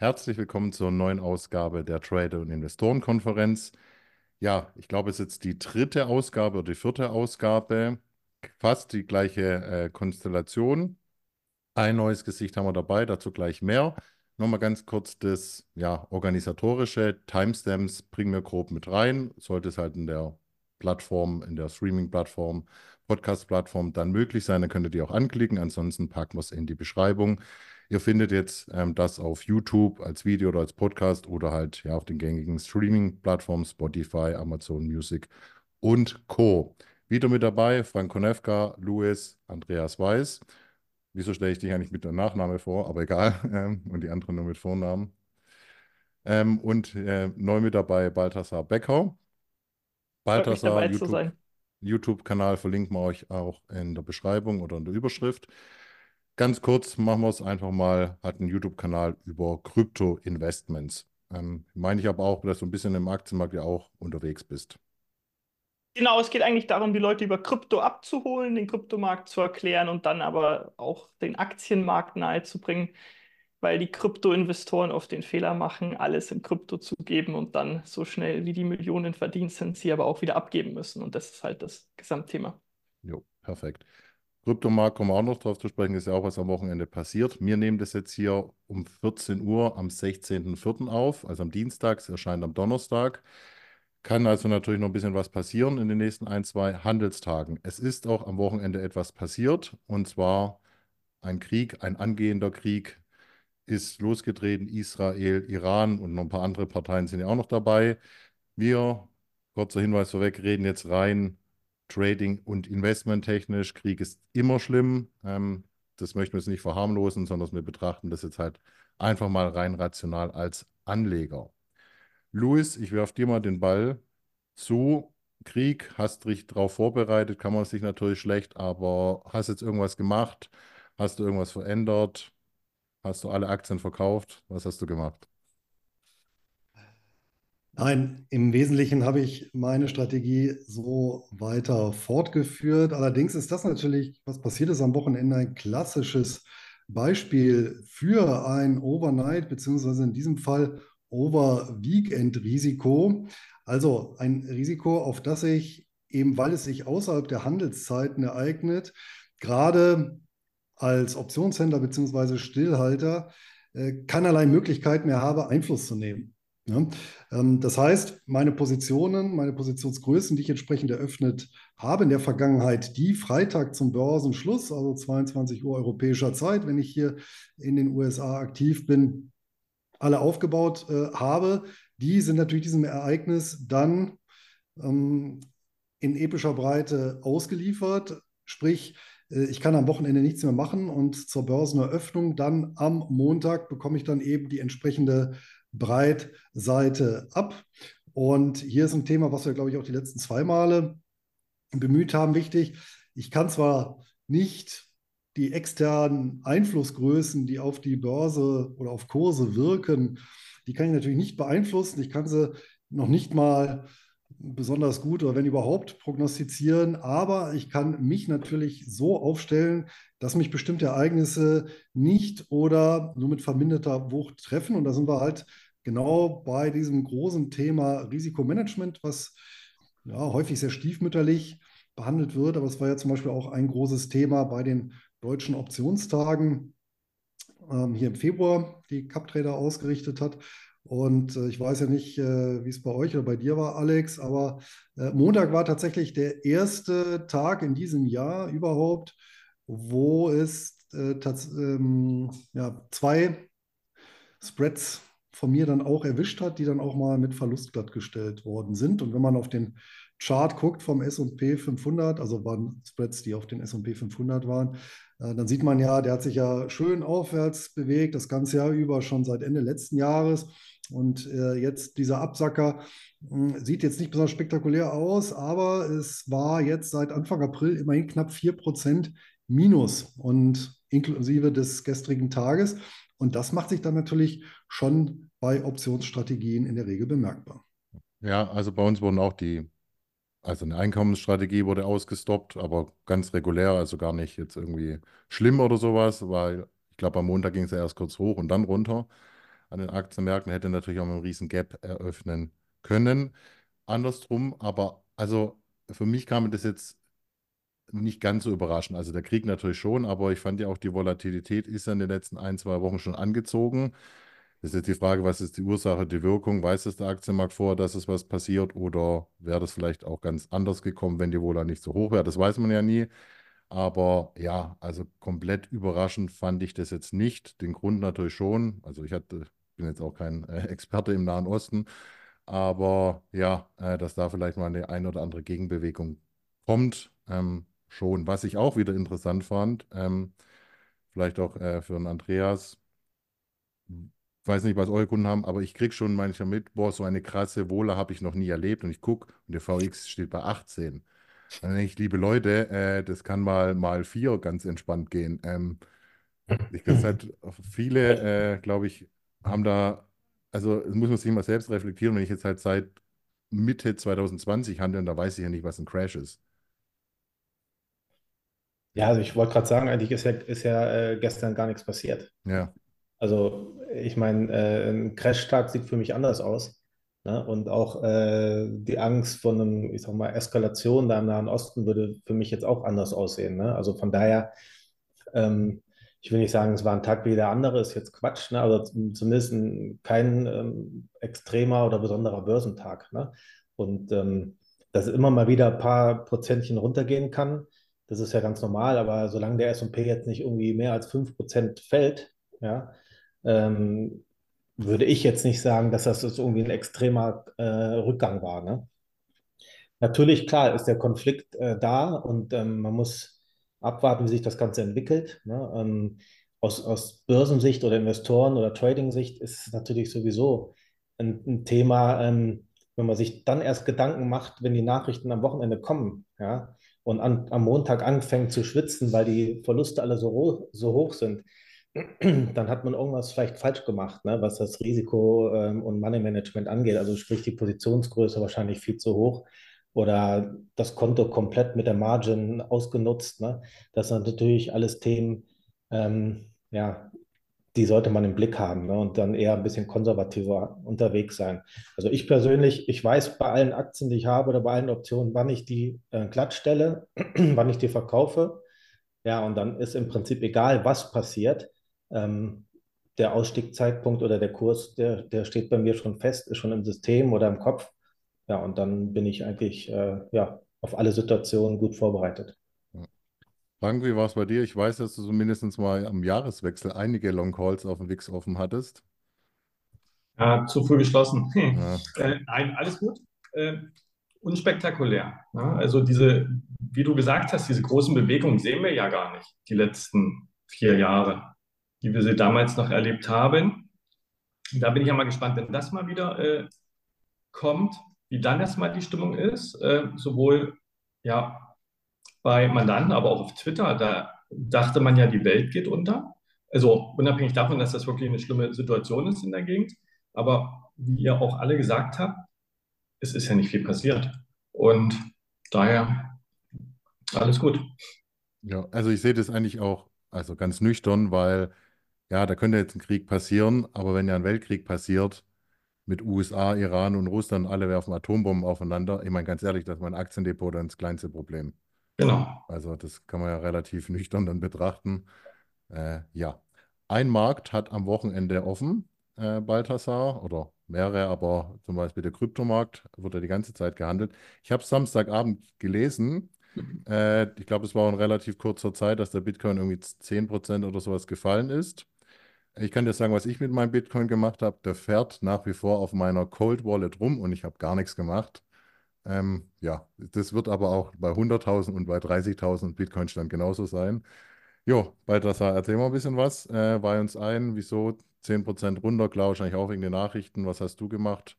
Herzlich willkommen zur neuen Ausgabe der Trader- und Investorenkonferenz. Ja, ich glaube, es ist jetzt die dritte Ausgabe oder die vierte Ausgabe. Fast die gleiche Konstellation. Ein neues Gesicht haben wir dabei, dazu gleich mehr. Nochmal ganz kurz das organisatorische. Timestamps bringen wir grob mit rein. Sollte es halt in der Plattform, in der Streaming-Plattform, Podcast-Plattform dann möglich sein, dann könnt ihr die auch anklicken. Ansonsten packen wir es in die Beschreibung. Ihr findet jetzt das auf YouTube als Video oder als Podcast oder halt ja auf den gängigen Streaming-Plattformen Spotify, Amazon Music und Co. Wieder mit dabei Frank Konevka, Louis, Andreas Weiß. Wieso stelle ich dich eigentlich mit der Nachname vor? Aber egal. Und die anderen nur mit Vornamen. Und neu mit dabei Balthasar Becker. Freut mich Balthasar, dabei zu sein. YouTube-Kanal verlinken wir euch auch in der Beschreibung oder in der Überschrift. Ganz kurz machen wir es einfach mal, hat einen YouTube-Kanal über Krypto-Investments. Meine ich aber auch, dass du ein bisschen im Aktienmarkt ja auch unterwegs bist. Genau, es geht eigentlich darum, die Leute über Krypto abzuholen, den Kryptomarkt zu erklären und dann aber auch den Aktienmarkt nahezubringen, weil die Krypto-Investoren oft den Fehler machen, alles in Krypto zu geben und dann so schnell wie die Millionen verdient sind, sie aber auch wieder abgeben müssen. Und das ist halt das Gesamtthema. Jo, perfekt. Kryptomarkt kommen wir auch noch drauf zu sprechen, ist ja auch was am Wochenende passiert. Wir nehmen das jetzt hier um 14 Uhr am 16.04. auf, also am Dienstag, es erscheint am Donnerstag. Kann also natürlich noch ein bisschen was passieren in den nächsten ein, zwei Handelstagen. Es ist auch am Wochenende etwas passiert, und zwar ein Krieg, ein angehender Krieg ist losgetreten. Israel, Iran und noch ein paar andere Parteien sind ja auch noch dabei. Wir, kurzer Hinweis vorweg, reden jetzt rein Trading- und Investmenttechnisch. Krieg ist immer schlimm. Das möchten wir jetzt nicht verharmlosen, sondern wir betrachten das jetzt halt einfach mal rein rational als Anleger. Luis, ich werfe dir mal den Ball zu. Krieg, hast dich darauf vorbereitet, kann man sich natürlich schlecht, aber hast jetzt irgendwas gemacht? Hast du irgendwas verändert? Hast du alle Aktien verkauft? Was hast du gemacht? Nein, im Wesentlichen habe ich meine Strategie so weiter fortgeführt. Allerdings ist das natürlich, was passiert ist am Wochenende, ein klassisches Beispiel für ein Overnight, beziehungsweise in diesem Fall Over-Weekend-Risiko. Also ein Risiko, auf das ich eben, weil es sich außerhalb der Handelszeiten ereignet, gerade als Optionshändler beziehungsweise Stillhalter keinerlei Möglichkeit mehr habe, Einfluss zu nehmen. Ja? Das heißt, meine Positionen, meine Positionsgrößen, die ich entsprechend eröffnet habe in der Vergangenheit, die Freitag zum Börsenschluss, also 22 Uhr europäischer Zeit, wenn ich hier in den USA aktiv bin, alle aufgebaut habe, die sind natürlich diesem Ereignis dann ähm, in epischer Breite ausgeliefert. Sprich, ich kann am Wochenende nichts mehr machen und zur Börseneröffnung dann am Montag bekomme ich dann eben die entsprechende Breitseite ab. Und hier ist ein Thema, was wir, glaube ich, auch die letzten zwei Male bemüht haben, wichtig. Ich kann zwar nicht die externen Einflussgrößen, die auf die Börse oder auf Kurse wirken, die kann ich natürlich nicht beeinflussen. Ich kann sie noch nicht mal besonders gut oder wenn überhaupt prognostizieren, aber ich kann mich natürlich so aufstellen, dass mich bestimmte Ereignisse nicht oder nur mit verminderter Wucht treffen. Und da sind wir halt genau bei diesem großen Thema Risikomanagement, was ja, häufig sehr stiefmütterlich behandelt wird. Aber es war ja zum Beispiel auch ein großes Thema bei den deutschen Optionstagen hier im Februar, die CupTrader ausgerichtet hat. Und ich weiß ja nicht, wie es bei euch oder bei dir war, Alex, aber Montag war tatsächlich der erste Tag in diesem Jahr überhaupt, wo es ja, zwei Spreads von mir dann auch erwischt hat, die dann auch mal mit Verlust glattgestellt worden sind. Und wenn man auf den Chart guckt vom S&P 500, also waren Spreads, die auf den S&P 500 waren, dann sieht man ja, der hat sich ja schön aufwärts bewegt, das ganze Jahr über schon seit Ende letzten Jahres. Und jetzt dieser Absacker sieht jetzt nicht besonders spektakulär aus, aber es war jetzt seit Anfang April immerhin knapp 4% Minus und inklusive des gestrigen Tages. Und das macht sich dann natürlich schon bei Optionsstrategien in der Regel bemerkbar. Ja, also bei uns wurden auch also eine Einkommensstrategie wurde ausgestoppt, aber ganz regulär, also gar nicht jetzt irgendwie schlimm oder sowas, weil ich glaube, am Montag ging es ja erst kurz hoch und dann runter. an den Aktienmärkten, hätte natürlich auch einen riesen Gap eröffnen können. Andersrum, aber also für mich kam das jetzt nicht ganz so überraschend. Also der Krieg natürlich schon, aber ich fand ja auch, die Volatilität ist ja in den letzten 1, 2 Wochen schon angezogen. Das ist jetzt die Frage, was ist die Ursache, die Wirkung? Weiß es der Aktienmarkt vor, dass es was passiert, oder wäre das vielleicht auch ganz anders gekommen, wenn die Vola nicht so hoch wäre? Das weiß man ja nie. Aber ja, also komplett überraschend fand ich das jetzt nicht. Den Grund natürlich schon. Also bin jetzt auch kein Experte im Nahen Osten, aber ja, dass da vielleicht mal eine ein oder andere Gegenbewegung kommt, schon. Was ich auch wieder interessant fand, vielleicht auch für den Andreas, weiß nicht, was eure Kunden haben, aber ich kriege schon manchmal mit, boah, so eine krasse Wohler habe ich noch nie erlebt, und ich gucke und der VX steht bei 18. Dann denke ich, liebe Leute, das kann mal 4 ganz entspannt gehen. Das halt viele, glaube ich, haben da, also das muss man sich mal selbst reflektieren, wenn ich jetzt halt seit Mitte 2020 handle, da weiß ich ja nicht, was ein Crash ist. Ja, also ich wollte gerade sagen, eigentlich ist ja gestern gar nichts passiert. Ja, Also ich meine, ein Crashtag sieht für mich anders aus. Ne? Und auch die Angst vor einem, ich sag mal, Eskalation da im Nahen Osten würde für mich jetzt auch anders aussehen. Ne? Also von daher, ähm, ich will nicht sagen, es war ein Tag wie der andere, ist jetzt Quatsch, ne? Aber zumindest kein extremer oder besonderer Börsentag. Ne? Und dass es immer mal wieder ein paar Prozentchen runtergehen kann, das ist ja ganz normal, aber solange der S&P jetzt nicht irgendwie mehr als 5% fällt, ja, ähm, würde ich jetzt nicht sagen, dass das jetzt irgendwie ein extremer Rückgang war. Ne? Natürlich, klar, ist der Konflikt da und man muss abwarten, wie sich das Ganze entwickelt. Ne? Aus Börsensicht oder Investoren- oder Trading-Sicht ist es natürlich sowieso ein Thema, wenn man sich dann erst Gedanken macht, wenn die Nachrichten am Wochenende kommen, ja, und am Montag anfängt zu schwitzen, weil die Verluste alle so hoch sind, dann hat man irgendwas vielleicht falsch gemacht, ne, was das Risiko und Money Management angeht. Also sprich die Positionsgröße wahrscheinlich viel zu hoch oder das Konto komplett mit der Margin ausgenutzt. Ne? Das sind natürlich alles Themen, ja, die sollte man im Blick haben, ne? Und dann eher ein bisschen konservativer unterwegs sein. Also ich persönlich, ich weiß bei allen Aktien, die ich habe oder bei allen Optionen, wann ich die glatt stelle, wann ich die verkaufe. Ja, und dann ist im Prinzip egal, was passiert. Ähm, Der Ausstiegszeitpunkt oder der Kurs, der steht bei mir schon fest, ist schon im System oder im Kopf. Ja, und dann bin ich eigentlich ja, auf alle Situationen gut vorbereitet. ja. Frank, wie war es bei dir? Ich weiß, dass du so mindestens mal am Jahreswechsel einige Long Calls auf dem WIX offen hattest. Ja, zu früh geschlossen. Ja, Nein, alles gut. Äh, Unspektakulär. Ja? Also diese, wie du gesagt hast, diese großen Bewegungen sehen wir ja gar nicht, die letzten 4 Jahre, die wir sie damals noch erlebt haben. Da bin ich ja mal gespannt, wenn das mal wieder kommt, wie dann erstmal die Stimmung ist, sowohl ja bei Mandanten, aber auch auf Twitter. Da dachte man ja, die Welt geht unter. Also unabhängig davon, dass das wirklich eine schlimme Situation ist in der Gegend. Aber wie ihr auch alle gesagt habt, es ist ja nicht viel passiert. Und daher alles gut. ja, also ich sehe das eigentlich auch, also ganz nüchtern, weil ja, da könnte jetzt ein Krieg passieren, aber wenn ja ein Weltkrieg passiert mit USA, Iran und Russland, alle werfen Atombomben aufeinander, ich meine ganz ehrlich, das ist mein Aktiendepot dann das kleinste Problem. Genau. Also das kann man ja relativ nüchtern dann betrachten. Ja, ein Markt hat am Wochenende offen, Balthasar, oder mehrere, aber zum Beispiel der Kryptomarkt wurde die ganze Zeit gehandelt. Ich habe Samstagabend gelesen, ich glaube, es war in relativ kurzer Zeit, dass der Bitcoin irgendwie 10% oder sowas gefallen ist. Ich kann dir sagen, was ich mit meinem Bitcoin gemacht habe. Der fährt nach wie vor auf meiner Cold Wallet rum und ich habe gar nichts gemacht. Ja, das wird aber auch bei 100.000 und bei 30.000 Bitcoin Stand genauso sein. Jo, Balthasar, erzähl mal ein bisschen was. Weih uns ein, wieso 10% runter? Klar, wahrscheinlich auch wegen den Nachrichten. Was hast du gemacht?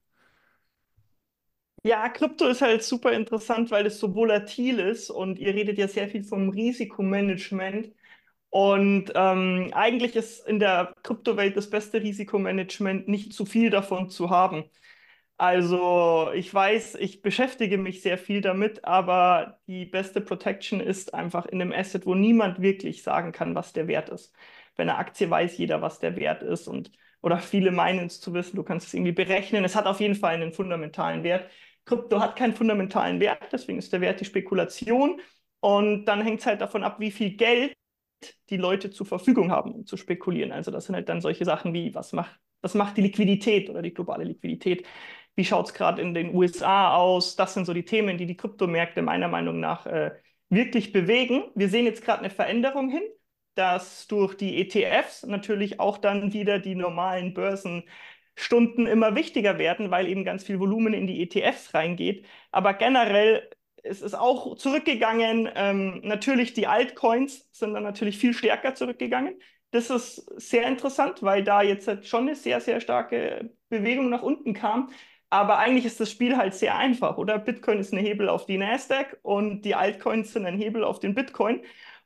Ja, Krypto ist halt super interessant, weil es so volatil ist und ihr redet ja sehr viel vom Risikomanagement. Und eigentlich ist in der Kryptowelt das beste Risikomanagement, nicht zu viel davon zu haben. Also ich weiß, ich beschäftige mich sehr viel damit, aber die beste Protection ist einfach in einem Asset, wo niemand wirklich sagen kann, was der Wert ist. Bei einer Aktie weiß jeder, was der Wert ist und oder viele meinen es zu wissen, du kannst es irgendwie berechnen. Es hat auf jeden Fall einen fundamentalen Wert. Krypto hat keinen fundamentalen Wert, deswegen ist der Wert die Spekulation. Und dann hängt es halt davon ab, wie viel Geld die Leute zur Verfügung haben, um zu spekulieren. Also das sind halt dann solche Sachen wie, was macht die Liquidität oder die globale Liquidität? Wie schaut es gerade in den USA aus? Das sind so die Themen, die die Kryptomärkte meiner Meinung nach wirklich bewegen. Wir sehen jetzt gerade eine Veränderung hin, dass durch die ETFs natürlich auch dann wieder die normalen Börsenstunden immer wichtiger werden, weil eben ganz viel Volumen in die ETFs reingeht. Aber generell es ist auch zurückgegangen. Natürlich die Altcoins sind dann natürlich viel stärker zurückgegangen. Das ist sehr interessant, weil da jetzt halt schon eine sehr, sehr starke Bewegung nach unten kam. Aber eigentlich ist das Spiel halt sehr einfach, oder? Bitcoin ist ein Hebel auf die Nasdaq und die Altcoins sind ein Hebel auf den Bitcoin.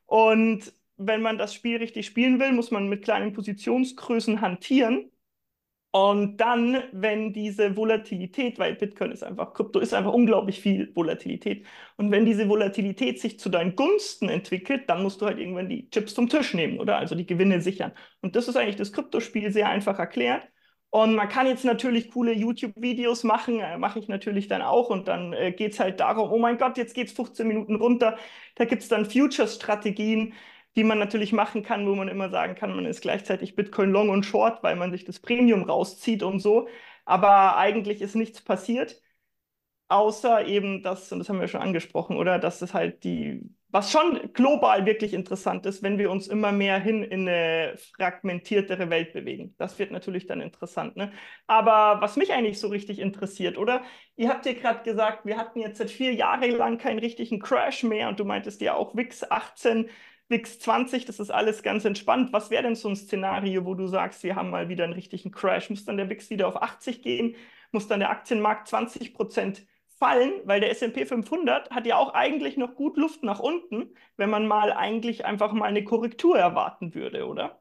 Und wenn man das Spiel richtig spielen will, muss man mit kleinen Positionsgrößen hantieren. Und dann, wenn diese Volatilität, weil Bitcoin ist einfach, Krypto ist einfach unglaublich viel Volatilität. Und wenn diese Volatilität sich zu deinen Gunsten entwickelt, dann musst du halt irgendwann die Chips vom Tisch nehmen, oder? Also die Gewinne sichern. Und das ist eigentlich das Kryptospiel sehr einfach erklärt. Und man kann jetzt natürlich coole YouTube-Videos machen, mache ich natürlich dann auch. Und dann geht es halt darum, oh mein Gott, jetzt geht es 15 Minuten runter. Da gibt es dann Future-Strategien, die man natürlich machen kann, wo man immer sagen kann, man ist gleichzeitig Bitcoin Long und Short, weil man sich das Premium rauszieht und so. Aber eigentlich ist nichts passiert, außer eben das, und das haben wir schon angesprochen, oder? Dass es halt was schon global wirklich interessant ist, wenn wir uns immer mehr hin in eine fragmentiertere Welt bewegen. Das wird natürlich dann interessant, ne? Aber was mich eigentlich so richtig interessiert, oder? Ihr habt ja gerade gesagt, wir hatten jetzt seit 4 Jahren lang keinen richtigen Crash mehr und du meintest ja auch WIX 18, WIX 20, das ist alles ganz entspannt. Was wäre denn so ein Szenario, wo du sagst, wir haben mal wieder einen richtigen Crash? Muss dann der WIX wieder auf 80 gehen? Muss dann der Aktienmarkt 20% fallen? Weil der S&P 500 hat ja auch eigentlich noch gut Luft nach unten, wenn man mal eigentlich einfach mal eine Korrektur erwarten würde, oder?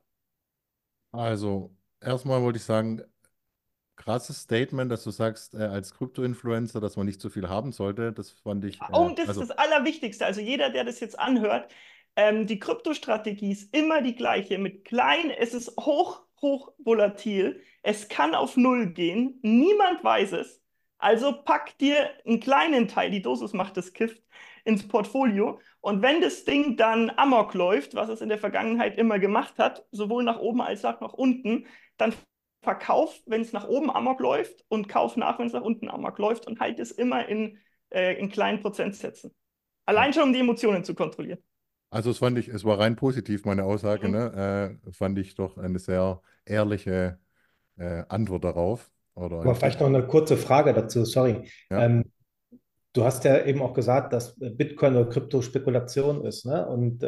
Also, erstmal wollte ich sagen, krasses Statement, dass du sagst, als Krypto-Influencer, dass man nicht so viel haben sollte. Das fand ich, Und das ist also, das Allerwichtigste. Also jeder, der das jetzt anhört, die Kryptostrategie ist immer die gleiche. Mit klein, es ist hoch volatil. Es kann auf Null gehen. Niemand weiß es. Also pack dir einen kleinen Teil, die Dosis macht das Gift, ins Portfolio. Und wenn das Ding dann Amok läuft, was es in der Vergangenheit immer gemacht hat, sowohl nach oben als auch nach unten, dann verkauf, wenn es nach oben Amok läuft und kauf nach, wenn es nach unten Amok läuft und halt es immer in kleinen Prozentsätzen. ja. Allein schon, um die Emotionen zu kontrollieren. Also es fand ich, es war rein positiv, meine Aussage, Mhm. ne? Fand ich doch eine sehr ehrliche Antwort darauf. Oder Aber ein vielleicht noch eine kurze Frage dazu, sorry. Ja. Du hast ja eben auch gesagt, dass Bitcoin oder Krypto Spekulation ist, ne? Und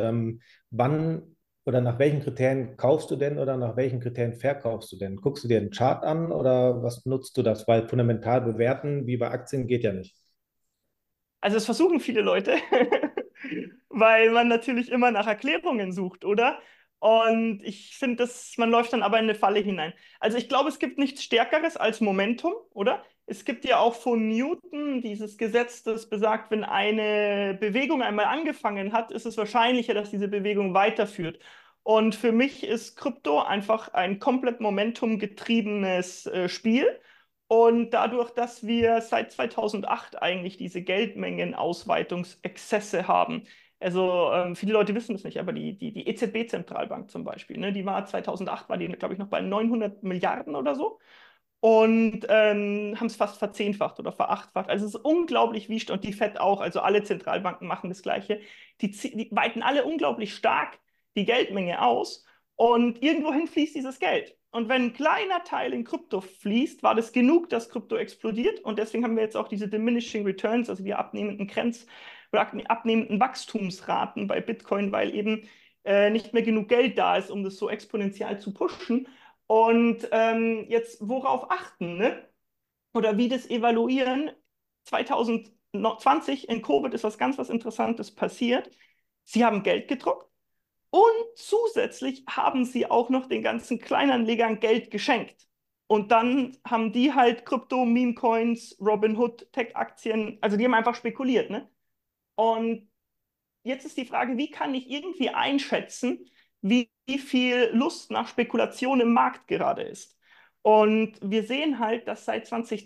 wann oder nach welchen Kriterien kaufst du denn oder nach welchen Kriterien verkaufst du denn? Guckst du dir einen Chart an oder was nutzt du das? Weil fundamental bewerten, wie bei Aktien, geht ja nicht. Also es versuchen viele Leute, weil man natürlich immer nach Erklärungen sucht, oder? Und ich finde, man läuft dann aber in eine Falle hinein. Also ich glaube, es gibt nichts Stärkeres als Momentum, oder? Es gibt ja auch von Newton dieses Gesetz, das besagt, wenn eine Bewegung einmal angefangen hat, ist es wahrscheinlicher, dass diese Bewegung weiterführt. Und für mich ist Krypto einfach ein komplett momentumgetriebenes Spiel. Und dadurch, dass wir seit 2008 eigentlich diese Geldmengenausweitungsexzesse haben, also viele Leute wissen es nicht, aber die EZB-Zentralbank zum Beispiel, ne, die war 2008, war die, glaube ich, noch bei 900 Milliarden oder so und haben es fast verzehnfacht oder verachtfacht. Also es ist unglaublich, wie, und die FED auch, also alle Zentralbanken machen das Gleiche. Die weiten alle unglaublich stark die Geldmenge aus und irgendwohin fließt dieses Geld. Und wenn ein kleiner Teil in Krypto fließt, war das genug, dass Krypto explodiert. Und deswegen haben wir jetzt auch diese diminishing returns, also die abnehmenden oder abnehmenden Wachstumsraten bei Bitcoin, weil eben nicht mehr genug Geld da ist, um das so exponentiell zu pushen. Und jetzt worauf achten, ne? Oder wie das evaluieren? 2020 in Covid ist was Interessantes passiert. Sie haben Geld gedruckt und zusätzlich haben sie auch noch den ganzen Kleinanlegern Geld geschenkt. Und dann haben die halt Krypto, Meme-Coins, Robinhood, Tech-Aktien, also die haben einfach spekuliert, ne? Und jetzt ist die Frage, wie kann ich irgendwie einschätzen, wie viel Lust nach Spekulation im Markt gerade ist? Und wir sehen halt, dass seit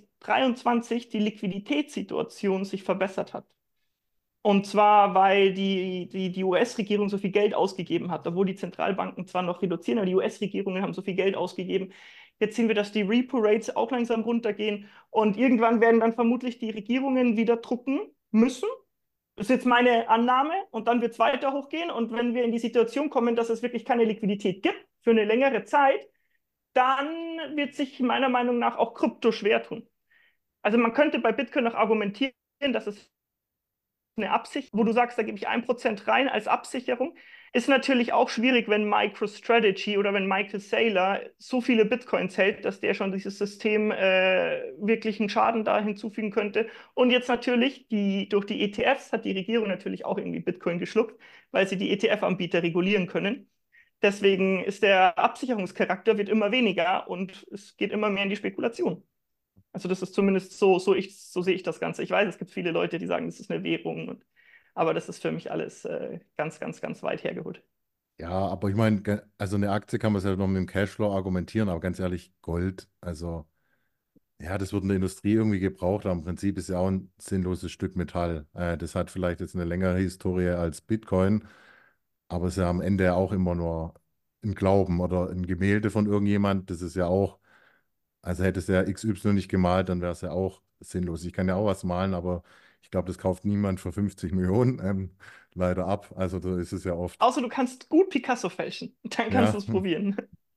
2023 die Liquiditätssituation sich verbessert hat. Und zwar, weil die US-Regierung so viel Geld ausgegeben hat, obwohl die Zentralbanken zwar noch reduzieren, aber die US-Regierungen haben so viel Geld ausgegeben. Jetzt sehen wir, dass die Repo-Rates auch langsam runtergehen und irgendwann werden dann vermutlich die Regierungen wieder drucken müssen. Das ist jetzt meine Annahme und dann wird es weiter hochgehen und wenn wir in die Situation kommen, dass es wirklich keine Liquidität gibt für eine längere Zeit, dann wird sich meiner Meinung nach auch Krypto schwer tun. Also man könnte bei Bitcoin noch argumentieren, dass es eine Absicht, wo du sagst, da gebe ich 1% rein als Absicherung, ist natürlich auch schwierig, wenn MicroStrategy oder wenn Michael Saylor so viele Bitcoins hält, dass der schon dieses System wirklich einen Schaden da hinzufügen könnte. Und jetzt natürlich, durch die ETFs hat die Regierung natürlich auch irgendwie Bitcoin geschluckt, weil sie die ETF-Anbieter regulieren können. Deswegen ist der Absicherungscharakter wird immer weniger und es geht immer mehr in die Spekulation. Also das ist zumindest so sehe ich das Ganze. Ich weiß, es gibt viele Leute, die sagen, das ist eine Währung, aber das ist für mich alles ganz, ganz, ganz weit hergeholt. Ja, aber ich meine, also eine Aktie kann man ja noch mit dem Cashflow argumentieren, aber ganz ehrlich, Gold, also ja, das wird in der Industrie irgendwie gebraucht, aber im Prinzip ist ja auch ein sinnloses Stück Metall. Das hat vielleicht jetzt eine längere Historie als Bitcoin, aber es ist ja am Ende auch immer nur ein Glauben oder ein Gemälde von irgendjemand. Das ist ja auch, also hätte es ja XY nicht gemalt, dann wäre es ja auch sinnlos. Ich kann ja auch was malen, aber ich glaube, das kauft niemand für 50 Millionen leider ab. Also da ist es ja oft. Außer du kannst gut Picasso fälschen. Dann kannst Ja, du es probieren.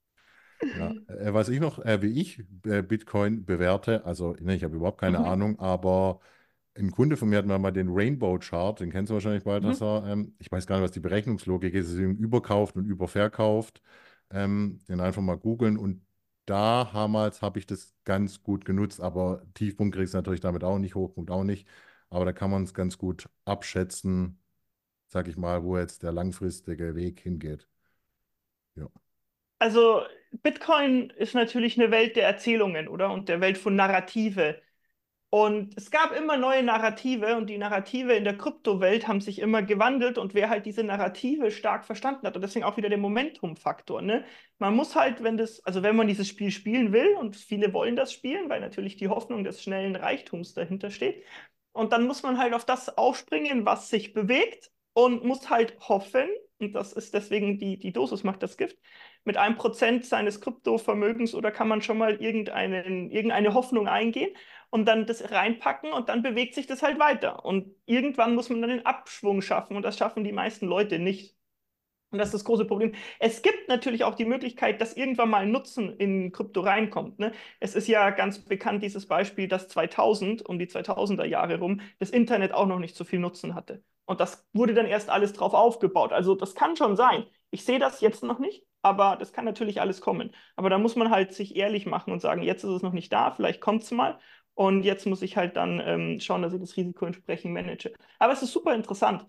ja. Was ich noch, wie ich Bitcoin bewerte, also ne, ich habe überhaupt keine Mhm. Ahnung, aber ein Kunde von mir hat mir mal den Rainbow Chart, den kennst du wahrscheinlich, Balthasar. Ich weiß gar nicht, was die Berechnungslogik ist, es ist eben überkauft und überverkauft. Den einfach mal googeln und damals habe ich das ganz gut genutzt, aber Tiefpunkt kriegst du natürlich damit auch nicht, Hochpunkt auch nicht. Aber da kann man es ganz gut abschätzen, sag ich mal, wo jetzt der langfristige Weg hingeht. Ja. Also Bitcoin ist natürlich eine Welt der Erzählungen, oder? Und der Welt von Narrative. Und es gab immer neue Narrative und die Narrative in der Kryptowelt haben sich immer gewandelt und wer halt diese Narrative stark verstanden hat und deswegen auch wieder der Momentum-Faktor, ne? Man muss halt, also wenn man dieses Spiel spielen will und viele wollen das spielen, weil natürlich die Hoffnung des schnellen Reichtums dahinter steht und dann muss man halt auf das aufspringen, was sich bewegt und muss halt hoffen, und das ist deswegen die Dosis macht das Gift, mit 1% seines Kryptovermögens oder kann man schon mal irgendeine Hoffnung eingehen und dann das reinpacken und dann bewegt sich das halt weiter. Und irgendwann muss man dann den Abschwung schaffen und das schaffen die meisten Leute nicht. Und das ist das große Problem. Es gibt natürlich auch die Möglichkeit, dass irgendwann mal ein Nutzen in Krypto reinkommt, ne? Es ist ja ganz bekannt dieses Beispiel, dass 2000, um die 2000er Jahre rum, das Internet auch noch nicht so viel Nutzen hatte. Und das wurde dann erst alles drauf aufgebaut. Also das kann schon sein. Ich sehe das jetzt noch nicht, aber das kann natürlich alles kommen. Aber da muss man halt sich ehrlich machen und sagen, jetzt ist es noch nicht da, vielleicht kommt es mal. Und jetzt muss ich halt dann schauen, dass ich das Risiko entsprechend manage. Aber es ist super interessant.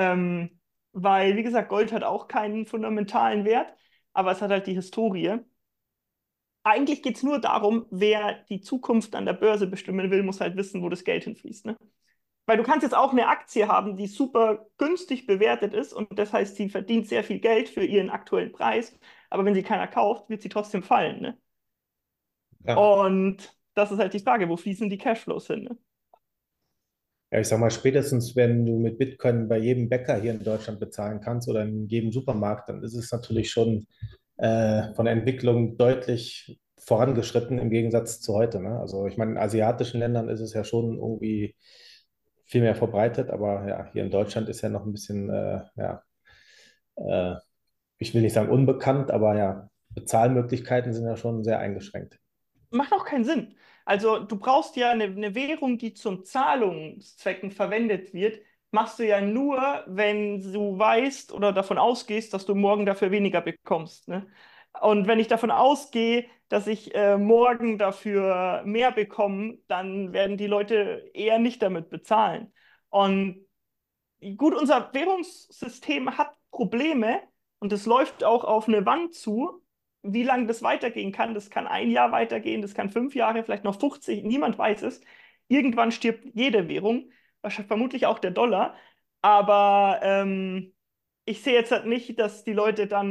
Weil, wie gesagt, Gold hat auch keinen fundamentalen Wert, aber es hat halt die Historie. Eigentlich geht es nur darum, wer die Zukunft an der Börse bestimmen will, muss halt wissen, wo das Geld hinfließt, ne? Weil du kannst jetzt auch eine Aktie haben, die super günstig bewertet ist und das heißt, sie verdient sehr viel Geld für ihren aktuellen Preis, aber wenn sie keiner kauft, wird sie trotzdem fallen, ne? Ja. Und das ist halt die Frage, wo fließen die Cashflows hin, ne? Ja, ich sag mal, spätestens wenn du mit Bitcoin bei jedem Bäcker hier in Deutschland bezahlen kannst oder in jedem Supermarkt, dann ist es natürlich schon von der Entwicklung deutlich vorangeschritten im Gegensatz zu heute. Ne? Also ich meine, in asiatischen Ländern ist es ja schon irgendwie viel mehr verbreitet, aber ja, hier in Deutschland ist ja noch ein bisschen, ja, äh, ich will nicht sagen unbekannt, aber ja, Bezahlmöglichkeiten sind ja schon sehr eingeschränkt. Macht auch keinen Sinn. Also du brauchst ja eine Währung, die zum Zahlungszwecken verwendet wird, machst du ja nur, wenn du weißt oder davon ausgehst, dass du morgen dafür weniger bekommst, ne? Und wenn ich davon ausgehe, dass ich morgen dafür mehr bekomme, dann werden die Leute eher nicht damit bezahlen. Und gut, unser Währungssystem hat Probleme und es läuft auch auf eine Wand zu. Wie lange das weitergehen kann, das kann ein Jahr weitergehen, das kann 5 Jahre, vielleicht noch 50, niemand weiß es. Irgendwann stirbt jede Währung, wahrscheinlich vermutlich auch der Dollar. Aber ich sehe jetzt halt nicht, dass die Leute dann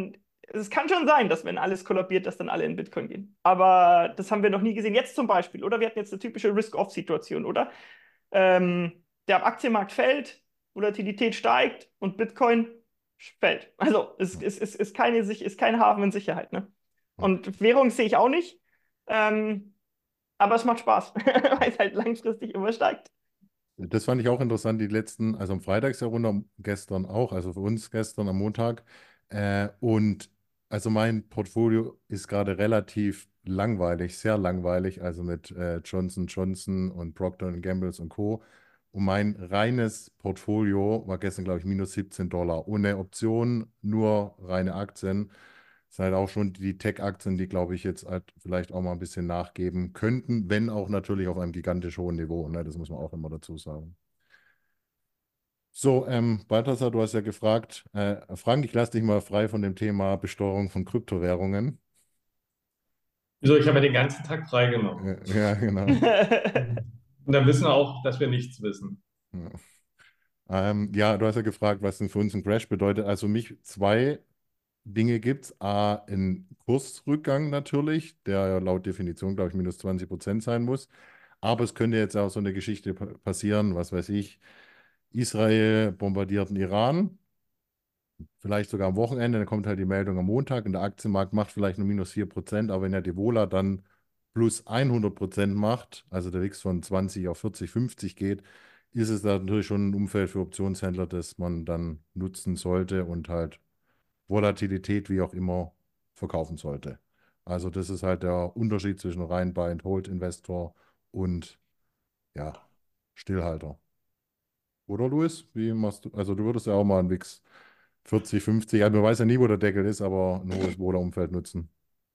es kann schon sein, dass wenn alles kollabiert, dass dann alle in Bitcoin gehen. Aber das haben wir noch nie gesehen. Jetzt zum Beispiel, oder? Wir hatten jetzt eine typische Risk-Off-Situation, oder? Der Aktienmarkt fällt, Volatilität steigt und Bitcoin fällt. Also es ist kein Hafen in Sicherheit, ne? Und Währung sehe ich auch nicht. Aber es macht Spaß, weil es halt langfristig immer steigt. Das fand ich auch interessant, die letzten, also am Freitag ist ja runter, gestern auch, also für uns gestern am Montag. Und also mein Portfolio ist gerade relativ langweilig, sehr langweilig, also mit Johnson Johnson und Procter Gamble und Co. Und mein reines Portfolio war gestern, glaube ich, minus $17. Ohne Optionen, nur reine Aktien. Das sind halt auch schon die Tech-Aktien, die, glaube ich, jetzt halt vielleicht auch mal ein bisschen nachgeben könnten, wenn auch natürlich auf einem gigantisch hohen Niveau. Ne? Das muss man auch immer dazu sagen. So, Balthasar, du hast ja gefragt, Frank, ich lasse dich mal frei von dem Thema Besteuerung von Kryptowährungen. Wieso? Ich habe ja den ganzen Tag freigenommen. Ja, genau. Und dann wissen wir auch, dass wir nichts wissen. Ja. Ja, du hast ja gefragt, was denn für uns ein Crash bedeutet. Also mich zwei Dinge gibt es. A, einen Kursrückgang natürlich, der ja laut Definition, glaube ich, minus 20% sein muss. Aber es könnte jetzt auch so eine Geschichte passieren, was weiß ich, Israel bombardiert den Iran, vielleicht sogar am Wochenende, dann kommt halt die Meldung am Montag und der Aktienmarkt macht vielleicht nur minus 4%, aber wenn ja die Vola dann plus 100% macht, also der WIX von 20 auf 40, 50 geht, ist es da natürlich schon ein Umfeld für Optionshändler, das man dann nutzen sollte und halt Volatilität wie auch immer verkaufen sollte. Also das ist halt der Unterschied zwischen rein Buy-and-Hold-Investor und ja, Stillhalter. Oder Luis? Wie machst du? Also du würdest ja auch mal einen WIX 40, 50, ja, man weiß ja nie, wo der Deckel ist, aber ein hohes Vola-Umfeld nutzen.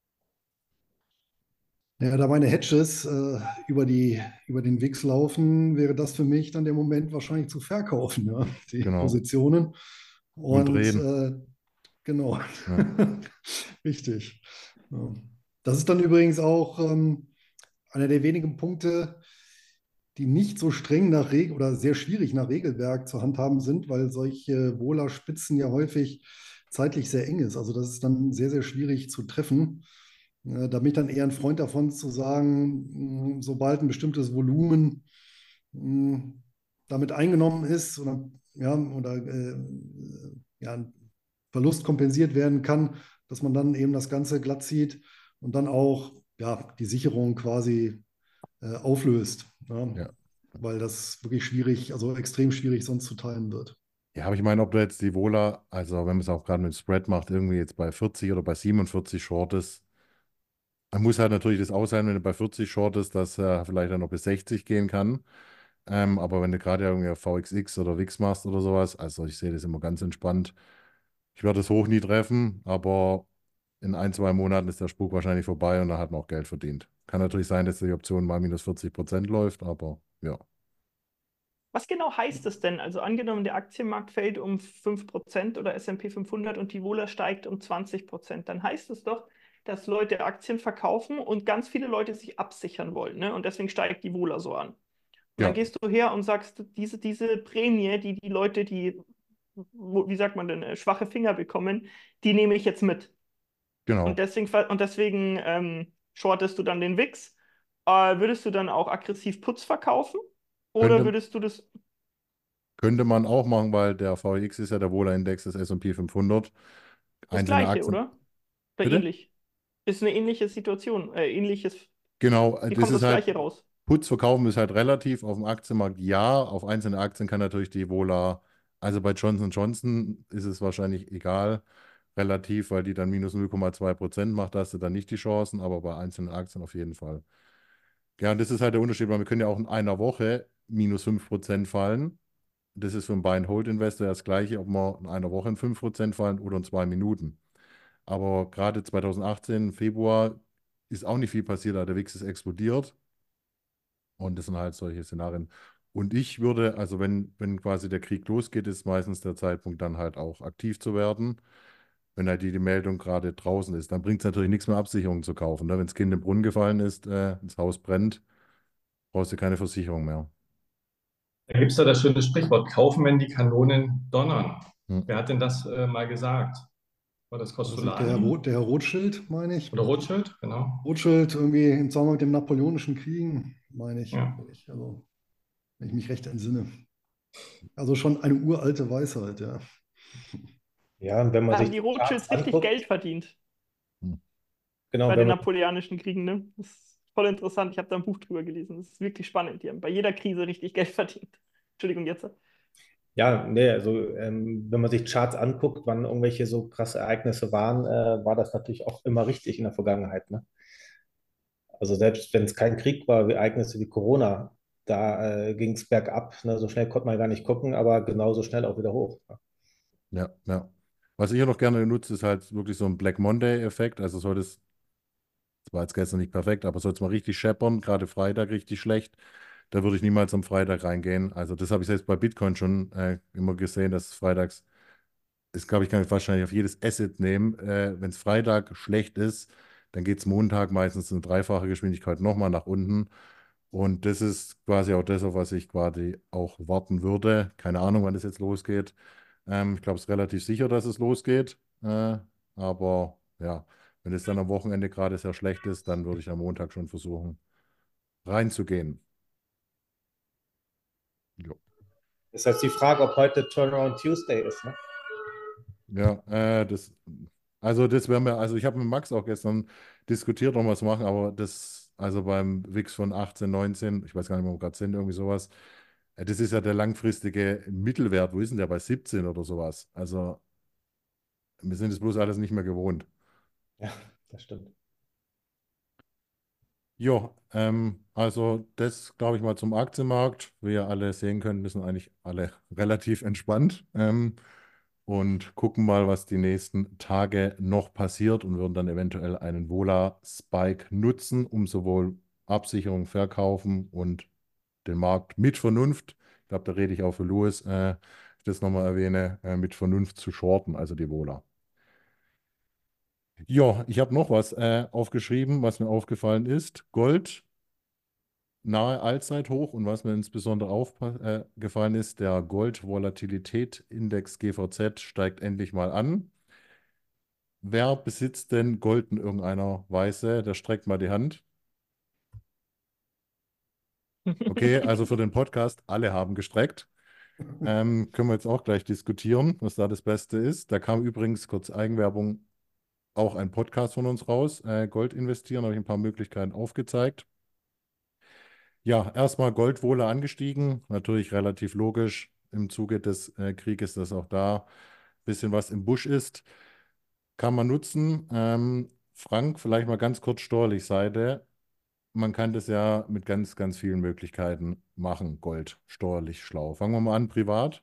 Ja, da meine Hedges über den WIX laufen, wäre das für mich dann der Moment wahrscheinlich zu verkaufen, ja, die Genau. Positionen. Und Und drehen. genau, Ja. richtig. Ja. Das ist dann übrigens auch einer der wenigen Punkte, die nicht so streng nach Regel oder sehr schwierig nach Regelwerk zu handhaben sind, weil solche Vola-Spitzen ja häufig zeitlich sehr eng ist. Also das ist dann sehr, sehr schwierig zu treffen. Da bin ich dann eher ein Freund davon zu sagen, sobald ein bestimmtes Volumen damit eingenommen ist oder ja, ein Verlust kompensiert werden kann, dass man dann eben das Ganze glatt zieht und dann auch ja, die Sicherung quasi auflöst. Ja, Ja. weil das wirklich schwierig, also extrem schwierig sonst zu timen wird. Ja, aber ich meine, ob du jetzt die Vola, also wenn man es auch gerade mit dem Spread macht, irgendwie jetzt bei 40 oder bei 47 shortest, man muss halt natürlich das aushalten, wenn du bei 40 shortest, dass vielleicht dann noch bis 60 gehen kann. Aber wenn du gerade irgendwie auf VXX oder WIX machst oder sowas, also ich sehe das immer ganz entspannt. Ich werde das hoch nie treffen, aber in ein, zwei Monaten ist der Spuk wahrscheinlich vorbei und dann hat man auch Geld verdient. Kann natürlich sein, dass die Option mal minus 40% läuft, aber ja. Was genau heißt das denn? Also angenommen, der Aktienmarkt fällt um 5% oder S&P 500 und die Vola steigt um 20%, dann heißt es doch, dass Leute Aktien verkaufen und ganz viele Leute sich absichern wollen, ne? Und deswegen steigt die Vola so an. Und dann Ja, gehst du her und sagst, diese Prämie, die Leute, wie sagt man denn, schwache Finger bekommen, die nehme ich jetzt mit. Und genau. deswegen shortest du dann den WIX. Würdest du dann auch aggressiv Putz verkaufen? Oder Könnte, würdest du das könnte man auch machen, weil der VX ist ja der Wohler-Index des S&P 500. das Einzelne Gleiche, Aktien. oder? Oder Bitte? ähnlich? Ist eine ähnliche Situation, Genau, hier das kommt ist das halt, Gleiche raus. Putz verkaufen ist halt relativ auf dem Aktienmarkt, ja. Auf einzelne Aktien kann natürlich die Vola, also bei Johnson Johnson ist es wahrscheinlich egal, relativ, weil die dann minus 0,2% macht, da hast du dann nicht die Chancen, aber bei einzelnen Aktien auf jeden Fall. Ja, und das ist halt der Unterschied, weil wir können ja auch in einer Woche minus 5% fallen. Das ist für einen Buy-and-Hold-Investor das Gleiche, ob wir in einer Woche in 5% fallen oder in 2 Minuten. Aber gerade 2018, Februar, ist auch nicht viel passiert, da der WIX ist explodiert. Und das sind halt solche Szenarien. Und ich würde, also wenn quasi der Krieg losgeht, ist meistens der Zeitpunkt dann halt auch aktiv zu werden. Wenn halt die Meldung gerade draußen ist, dann bringt es natürlich nichts mehr, Absicherungen zu kaufen. Ne? Wenn das Kind im Brunnen gefallen ist, das Haus brennt, brauchst du keine Versicherung mehr. Da gibt es ja das schöne Sprichwort, kaufen, wenn die Kanonen donnern. Hm. Wer hat denn das mal gesagt? War das War das nicht der Kostolani? Der Herr Rothschild, meine ich? Oder Rothschild? Genau. Rothschild irgendwie im Zusammenhang mit dem Napoleonischen Kriegen, meine ich, Ja. wenn ich mich recht entsinne. Also schon eine uralte Weisheit, ja. Ja, und wenn man Da haben sich die die Charts Rothschilds richtig Geld anguckt, verdient Hm. genau, bei wenn den man, Napoleonischen Kriegen, ne? Das ist voll interessant. Ich habe da ein Buch drüber gelesen. Das ist wirklich spannend. Die haben bei jeder Krise richtig Geld verdient. Entschuldigung, jetzt. ja, nee, also wenn man sich Charts anguckt, wann irgendwelche so krasse Ereignisse waren, war das natürlich auch immer richtig in der Vergangenheit, ne? Also selbst wenn es kein Krieg war, wie Ereignisse wie Corona, da ging es bergab, ne? So schnell konnte man gar nicht gucken, aber genauso schnell auch wieder hoch. Ne? Ja, ja. Was ich hier noch gerne nutze, ist halt wirklich so ein Black Monday-Effekt. Also sollte es, das war jetzt gestern nicht perfekt, aber soll es mal richtig scheppern, gerade Freitag richtig schlecht, da würde ich niemals am Freitag reingehen. Also das habe ich selbst bei Bitcoin schon immer gesehen, dass freitags, ist glaube ich, kann ich wahrscheinlich auf jedes Asset nehmen. Wenn es Freitag schlecht ist, dann geht es Montag meistens in dreifache Geschwindigkeit nochmal nach unten. Und das ist quasi auch das, auf was ich quasi auch warten würde. Keine Ahnung, wann das jetzt losgeht. Ich glaube, es ist relativ sicher, dass es losgeht. Aber ja, wenn es dann am Wochenende gerade sehr schlecht ist, dann würde ich am Montag schon versuchen, reinzugehen. Jo. Das ist jetzt die Frage, ob heute Turnaround Tuesday ist, ne? Ja, also das wäre mir, also ich habe mit Max auch gestern diskutiert, ob wir es machen, aber das, also beim WIX von 18, 19, ich weiß gar nicht, wo wir gerade sind, irgendwie sowas, das ist ja der langfristige Mittelwert. Wo ist denn der bei 17 oder sowas? Also wir sind es bloß alles nicht mehr gewohnt. Ja, das stimmt. Ja, also das glaube ich mal zum Aktienmarkt. Wie ihr alle sehen könnt, wir sind eigentlich alle relativ entspannt und gucken mal, was die nächsten Tage noch passiert und würden dann eventuell einen Vola-Spike nutzen, um sowohl Absicherung, Verkaufen und den Markt mit Vernunft, ich glaube, da rede ich auch für Louis, ich das nochmal erwähne, mit Vernunft zu shorten, also die Vola. Ja, ich habe noch was aufgeschrieben, was mir aufgefallen ist. Gold nahe Allzeithoch und was mir insbesondere aufgefallen ist, der Gold-Volatilität-Index GVZ steigt endlich mal an. Wer besitzt denn Gold in irgendeiner Weise? Der streckt mal die Hand. Okay, also für den Podcast, alle haben gestreckt. Können wir jetzt auch gleich diskutieren, was da das Beste ist. Da kam übrigens, kurz Eigenwerbung, auch ein Podcast von uns raus. Gold investieren, habe ich ein paar Möglichkeiten aufgezeigt. Ja, erstmal Goldwohle angestiegen, natürlich relativ logisch im Zuge des Krieges, dass auch da ein bisschen was im Busch ist. Kann man nutzen. Frank, vielleicht mal ganz kurz steuerlich Seite. Man kann das ja mit ganz, ganz vielen Möglichkeiten machen, Gold steuerlich schlau. Fangen wir mal an, privat.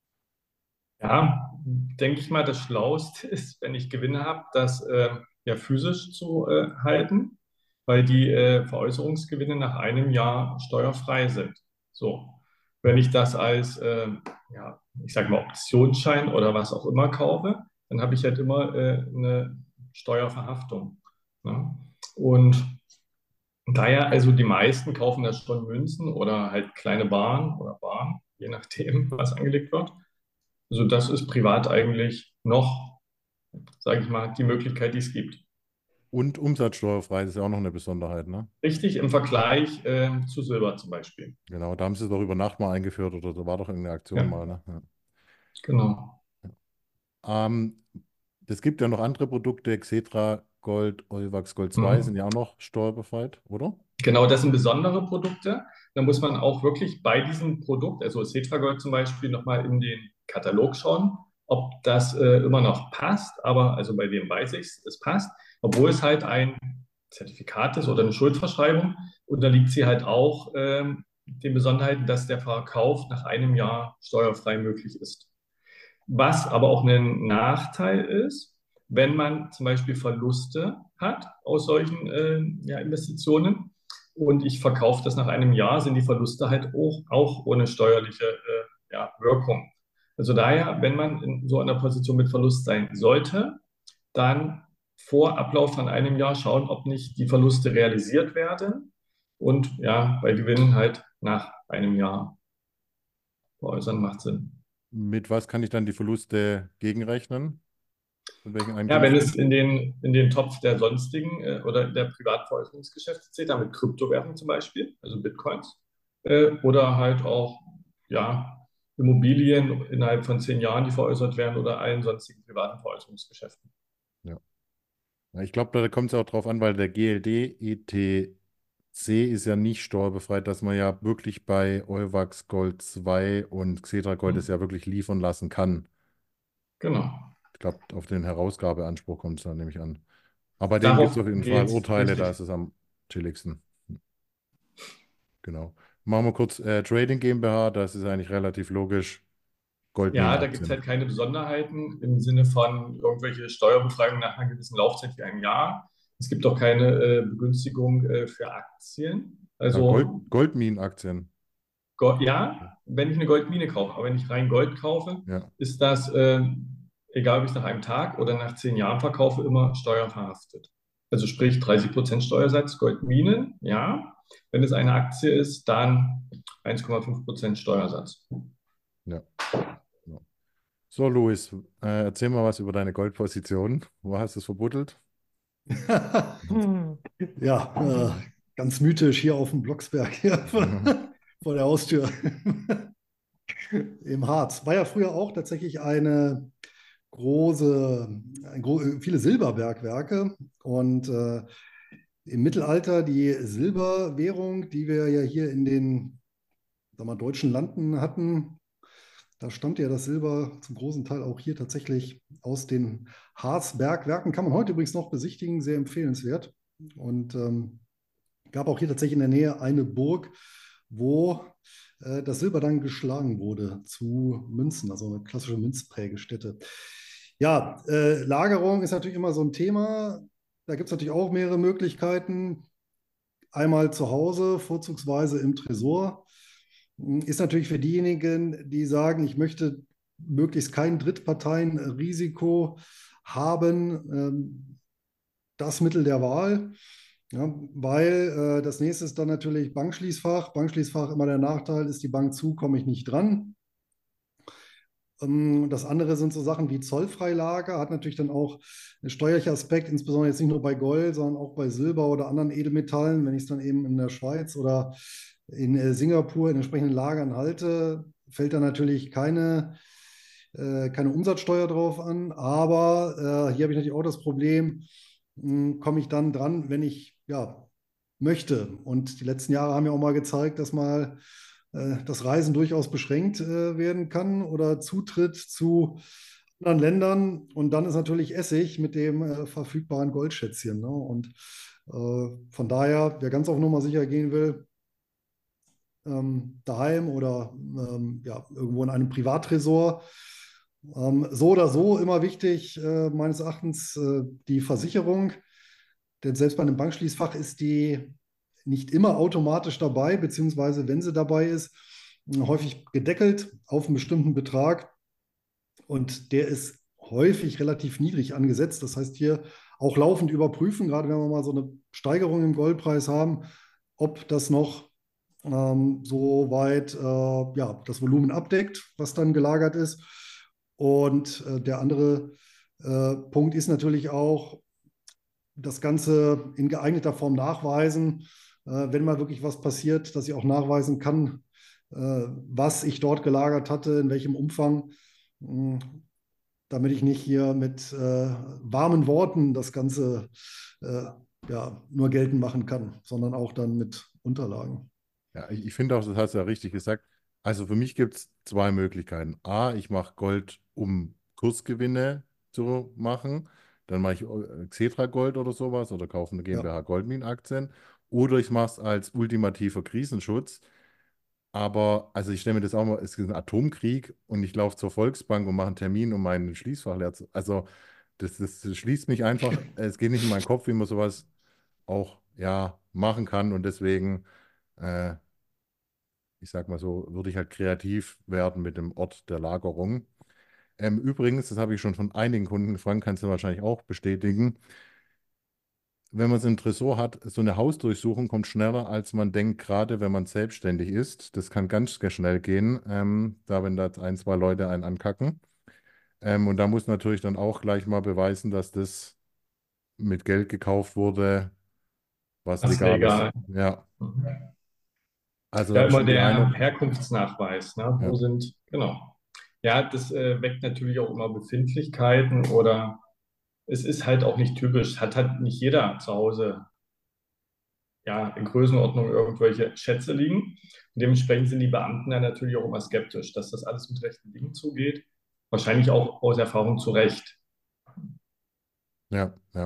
Ja, denke ich mal, das Schlauste ist, wenn ich Gewinne habe, das ja physisch zu halten, weil die Veräußerungsgewinne nach einem Jahr steuerfrei sind. So, wenn ich das als, ja, ich sage mal, Optionsschein oder was auch immer kaufe, dann habe ich halt immer eine Steuerverhaftung. Ne? Und daher, also die meisten kaufen das schon Münzen oder halt kleine Barren oder Barren, je nachdem, was angelegt wird. Also das ist privat eigentlich noch, sage ich mal, die Möglichkeit, die es gibt. Und umsatzsteuerfrei, das ist ja auch noch eine Besonderheit, ne? Richtig im Vergleich zu Silber zum Beispiel. Genau, da haben sie es doch über Nacht mal eingeführt oder da war doch irgendeine Aktion Ja, mal, ne? Ja. genau. Ähm, Es gibt ja noch andere Produkte, Xetra Gold, Euwax Gold 2 sind Mhm. ja auch noch steuerbefreit, oder? Genau, das sind besondere Produkte. Da muss man auch wirklich bei diesem Produkt, also Cetragold zum Beispiel, nochmal in den Katalog schauen, ob das immer noch passt. Aber also bei dem weiß ich es, es passt, obwohl es halt ein Zertifikat ist oder eine Schuldverschreibung. Unterliegt sie halt auch den Besonderheiten, dass der Verkauf nach einem Jahr steuerfrei möglich ist. Was aber auch ein Nachteil ist, wenn man zum Beispiel Verluste hat aus solchen ja, Investitionen und ich verkaufe das nach einem Jahr, sind die Verluste halt auch ohne steuerliche ja, Wirkung. Also daher, wenn man in so einer Position mit Verlust sein sollte, dann vor Ablauf von einem Jahr schauen, ob nicht die Verluste realisiert werden und ja, bei Gewinnen halt nach einem Jahr veräußern macht Sinn. Mit was kann ich dann die Verluste gegenrechnen? Mit welchen Ja, wenn es Einkünften? in den Topf der sonstigen oder der Privatveräußerungsgeschäfte zählt, damit Kryptowährungen zum Beispiel, also Bitcoins, oder halt auch ja, Immobilien innerhalb von 10 Jahren, die veräußert werden, oder allen sonstigen privaten Veräußerungsgeschäften. Ja. Ja, ich glaube, da kommt es auch drauf an, weil der GLD ETC ist ja nicht steuerbefreit, dass man ja wirklich bei Euwax Gold 2 und Xetra Gold es Hm. ja wirklich liefern lassen kann. Genau. Ich glaube, auf den Herausgabeanspruch kommt es dann nämlich an. Aber bei denen gibt es Darauf auf jeden Fall geht es Urteile, da richtig. ist es am chilligsten. Genau. Machen wir kurz Trading GmbH, das ist eigentlich relativ logisch. Ja, da gibt es Goldminen-Aktien. halt keine Besonderheiten im Sinne von irgendwelche Steuerbefreiung nach einer gewissen Laufzeit wie einem Jahr. Es gibt auch keine Begünstigung für Aktien. Ja, Also Goldminen-Aktien. Ja, wenn ich eine Goldmine kaufe, aber wenn ich rein Gold kaufe, Ja, ist das, egal ob ich es nach einem Tag oder nach 10 Jahren verkaufe, immer steuerverhaftet. Also sprich 30% Steuersatz Goldminen, ja. Wenn es eine Aktie ist, dann 1,5% Steuersatz. ja. Ja. So, Luis, erzähl mal was über deine Goldposition. Wo hast du es verbuddelt? Hm. Ja, ganz mythisch hier auf dem Blocksberg, hier vor der Haustür im Harz. War ja früher auch tatsächlich eine viele Silberbergwerke und im Mittelalter die Silberwährung, die wir ja hier in den, sag mal, deutschen Landen hatten, da stammt ja das Silber zum großen Teil auch hier tatsächlich aus den Harzbergwerken. Kann man heute übrigens noch besichtigen, sehr empfehlenswert. Und gab auch hier tatsächlich in der Nähe eine Burg, wo das Silber dann geschlagen wurde zu Münzen, also eine klassische Münzprägestätte. Ja, Lagerung ist natürlich immer so ein Thema. Da gibt es natürlich auch mehrere Möglichkeiten. Einmal zu Hause, vorzugsweise im Tresor. Ist natürlich für diejenigen, die sagen, ich möchte möglichst kein Drittparteienrisiko haben, das Mittel der Wahl. Ja, weil das nächste ist dann natürlich Bankschließfach. Bankschließfach immer der Nachteil, ist die Bank zu, komme ich nicht dran. Das andere sind so Sachen wie Zollfreilage, hat natürlich dann auch einen steuerlichen Aspekt, insbesondere jetzt nicht nur bei Gold, sondern auch bei Silber oder anderen Edelmetallen. Wenn ich es dann eben in der Schweiz oder in Singapur in entsprechenden Lagern halte, fällt da natürlich keine Umsatzsteuer drauf an. Aber hier habe ich natürlich auch das Problem, komme ich dann dran, wenn ich ja, möchte. Und die letzten Jahre haben ja auch mal gezeigt, dass mal das Reisen durchaus beschränkt werden kann oder Zutritt zu anderen Ländern. Und dann ist natürlich Essig mit dem verfügbaren Goldschätzchen. Ne? Und von daher, wer ganz auf Nummer sicher gehen will, daheim oder ja, irgendwo in einem Privattresor. So oder so immer wichtig, meines Erachtens, die Versicherung. Denn selbst bei einem Bankschließfach ist die nicht immer automatisch dabei, beziehungsweise wenn sie dabei ist, häufig gedeckelt auf einen bestimmten Betrag. Und der ist häufig relativ niedrig angesetzt. Das heißt, hier auch laufend überprüfen, gerade wenn wir mal so eine Steigerung im Goldpreis haben, ob das noch so weit ja, das Volumen abdeckt, was dann gelagert ist. Und der andere Punkt ist natürlich auch, das Ganze in geeigneter Form nachweisen, wenn mal wirklich was passiert, dass ich auch nachweisen kann, was ich dort gelagert hatte, in welchem Umfang, damit ich nicht hier mit warmen Worten das Ganze ja, nur geltend machen kann, sondern auch dann mit Unterlagen. Ja, ich finde auch, das hast du ja richtig gesagt. Also für mich gibt es zwei Möglichkeiten. A, ich mache Gold, um Kursgewinne zu machen. Dann mache ich Xetra Gold oder sowas oder kaufe eine Ja. GmbH Goldminen-Aktien. Oder ich mache es als ultimativer Krisenschutz. Aber, also ich stelle mir das auch mal, es ist ein Atomkrieg und ich laufe zur Volksbank und mache einen Termin, um mein Schließfach leer zu. Also das schließt mich einfach, es geht nicht in meinen Kopf, wie man sowas auch ja, machen kann. Und deswegen, äh, ich sag mal so, würde ich halt kreativ werden mit dem Ort der Lagerung. Übrigens, das habe ich schon von einigen Kunden gefragt, kannst du wahrscheinlich auch bestätigen. Wenn man es im Tresor hat, so eine Hausdurchsuchung kommt schneller, als man denkt, gerade wenn man selbstständig ist. Das kann ganz schnell gehen, da wenn da ein, zwei Leute einen ankacken. Und da muss natürlich dann auch gleich mal beweisen, dass das mit Geld gekauft wurde, was Das ist legal ist. legal. Ja, Mhm. also Ja, da ist immer schon die der eine. Herkunftsnachweis, ne? Wo Ja, sind, genau. Ja, das weckt natürlich auch immer Befindlichkeiten oder es ist halt auch nicht typisch, hat halt nicht jeder zu Hause ja in Größenordnung irgendwelche Schätze liegen. Und dementsprechend sind die Beamten dann natürlich auch immer skeptisch, dass das alles mit rechten Dingen zugeht. Wahrscheinlich auch aus Erfahrung zu Recht. ja, ja.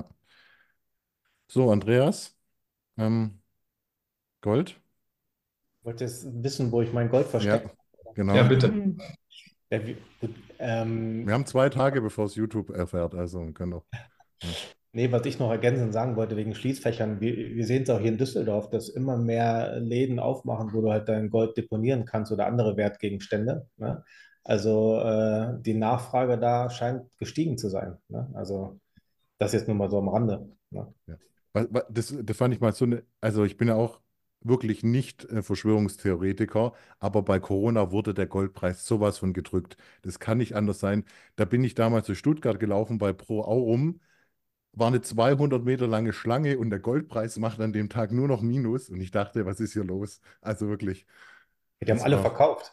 So, Andreas, ähm, Gold? Wollt ihr jetzt wissen, wo ich mein Gold Ja, verstecke? Ja, genau. bitte. Hm. Ja, gut, Wir haben 2 Tage, bevor es YouTube erfährt, also wir können doch. Ja. nee, was ich noch ergänzend sagen wollte wegen Schließfächern, wir sehen es auch hier in Düsseldorf, dass immer mehr Läden aufmachen, wo du halt dein Gold deponieren kannst oder andere Wertgegenstände. Ne? Also die Nachfrage da scheint gestiegen zu sein. Ne? Also das jetzt nur mal so am Rande. Ne? Ja. Das fand ich mal so eine, also ich bin ja auch wirklich nicht Verschwörungstheoretiker, aber bei Corona wurde der Goldpreis sowas von gedrückt. Das kann nicht anders sein. Da bin ich damals durch Stuttgart gelaufen bei Pro Aurum, war eine 200 Meter lange Schlange und der Goldpreis macht an dem Tag nur noch Minus und ich dachte, was ist hier los? Also wirklich, Die haben das alle war, verkauft.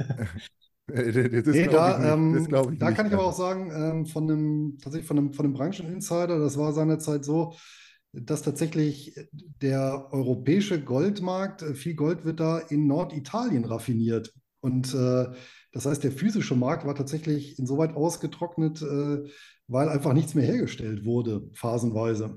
das Nee, glaube ich nicht, das da, glaube ich da nicht. kann ich aber auch Also, sagen, tatsächlich von einem Brancheninsider, das war seinerzeit so, dass tatsächlich der europäische Goldmarkt, viel Gold wird da in Norditalien raffiniert. Und das heißt, der physische Markt war tatsächlich insoweit ausgetrocknet, weil einfach nichts mehr hergestellt wurde, phasenweise.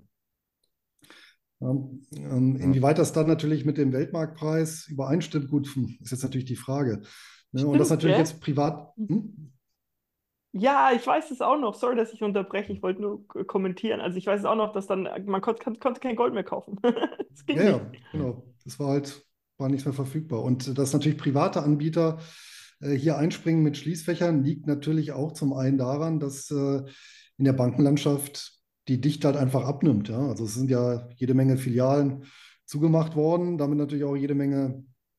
Ja, ja. inwieweit das dann natürlich mit dem Weltmarktpreis übereinstimmt, gut, ist jetzt natürlich die Frage. Ne? Und das Stimmt, natürlich gell? jetzt privat. Hm? Ja, ich weiß es auch noch. Sorry, dass ich unterbreche. Ich wollte nur kommentieren. Also ich weiß es auch noch, dass dann man konnte kein Gold mehr kaufen. Das ging Ja, nicht. ja, genau. Das war halt, war nichts mehr verfügbar. Und dass natürlich private Anbieter hier einspringen mit Schließfächern, liegt natürlich auch zum einen daran, dass in der Bankenlandschaft die Dichte halt einfach abnimmt. Ja? Also es sind ja jede Menge Filialen zugemacht worden, damit natürlich auch jede Menge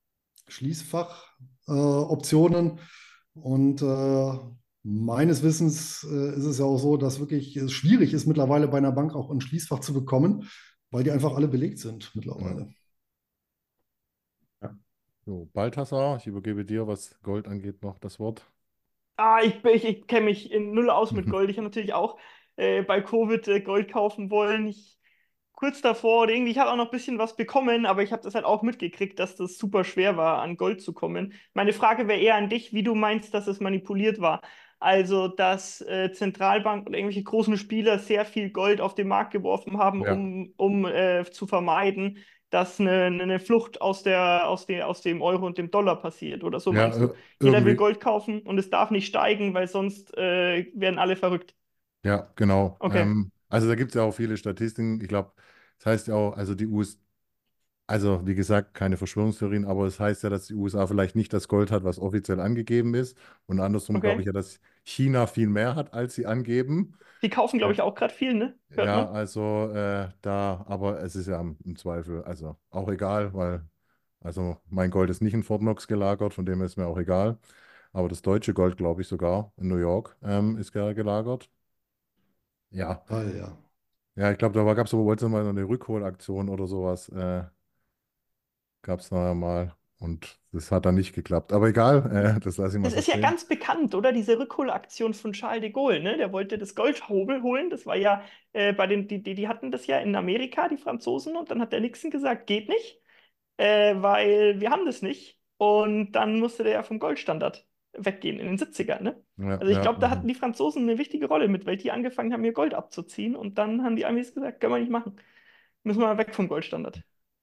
Schließfachoptionen. Und meines Wissens ist es ja auch so, dass wirklich es schwierig ist, mittlerweile bei einer Bank auch ein Schließfach zu bekommen, weil die einfach alle belegt sind Ja. mittlerweile. Ja. So, Balthasar, ich übergebe dir, was Gold angeht, noch das Wort. Ich kenne mich in null aus mit Gold. Ich habe natürlich auch bei Covid Gold kaufen wollen. Ich kurz davor oder irgendwie, ich habe auch noch ein bisschen was bekommen, aber ich habe das halt auch mitgekriegt, dass das super schwer war, an Gold zu kommen. Meine Frage wäre eher an dich, wie du meinst, dass es manipuliert war. Also, dass Zentralbanken oder irgendwelche großen Spieler sehr viel Gold auf den Markt geworfen haben, Ja, um zu vermeiden, dass eine Flucht aus dem Euro und dem Dollar passiert. Oder so ja, meinst du? Jeder will irgendwie, Gold kaufen und es darf nicht steigen, weil sonst werden alle verrückt. ja, genau. Okay, Also da gibt es ja auch viele Statistiken. Ich glaube, das heißt ja auch, also die US, also wie gesagt, keine Verschwörungstheorien, aber es heißt ja, dass die USA vielleicht nicht das Gold hat, was offiziell angegeben ist. Und andersrum glaube ich okay. ja, dass China viel mehr hat, als sie angeben. Die kaufen, glaube Äh, ich, auch gerade viel, ne? Hört Ja, man. also da, aber es ist ja im Zweifel, also auch egal, weil, also mein Gold ist nicht in Fort Knox gelagert, von dem ist mir auch egal. Aber das deutsche Gold, glaube ich sogar, in New York ist gelagert. Ja, Teil, ja. ja, ich glaube, da gab es aber wohl mal so eine Rückholaktion oder sowas, gab es da mal. Und das hat dann nicht geklappt. Aber egal, das lasse ich mal Das so ist ja stehen. ganz bekannt, oder? Diese Rückholaktion von Charles de Gaulle, ne? Der wollte das Gold holen. Das war ja bei die hatten das ja in Amerika, die Franzosen, und dann hat der Nixon gesagt, geht nicht, weil wir haben das nicht. Und dann musste der ja vom Goldstandard weggehen in den 70ern, ne? Ja, Also ich ja, glaube, da hatten die Franzosen eine wichtige Rolle mit, weil die angefangen haben, ihr Gold abzuziehen und dann haben die Amis gesagt, können wir nicht machen. Müssen wir mal weg vom Goldstandard.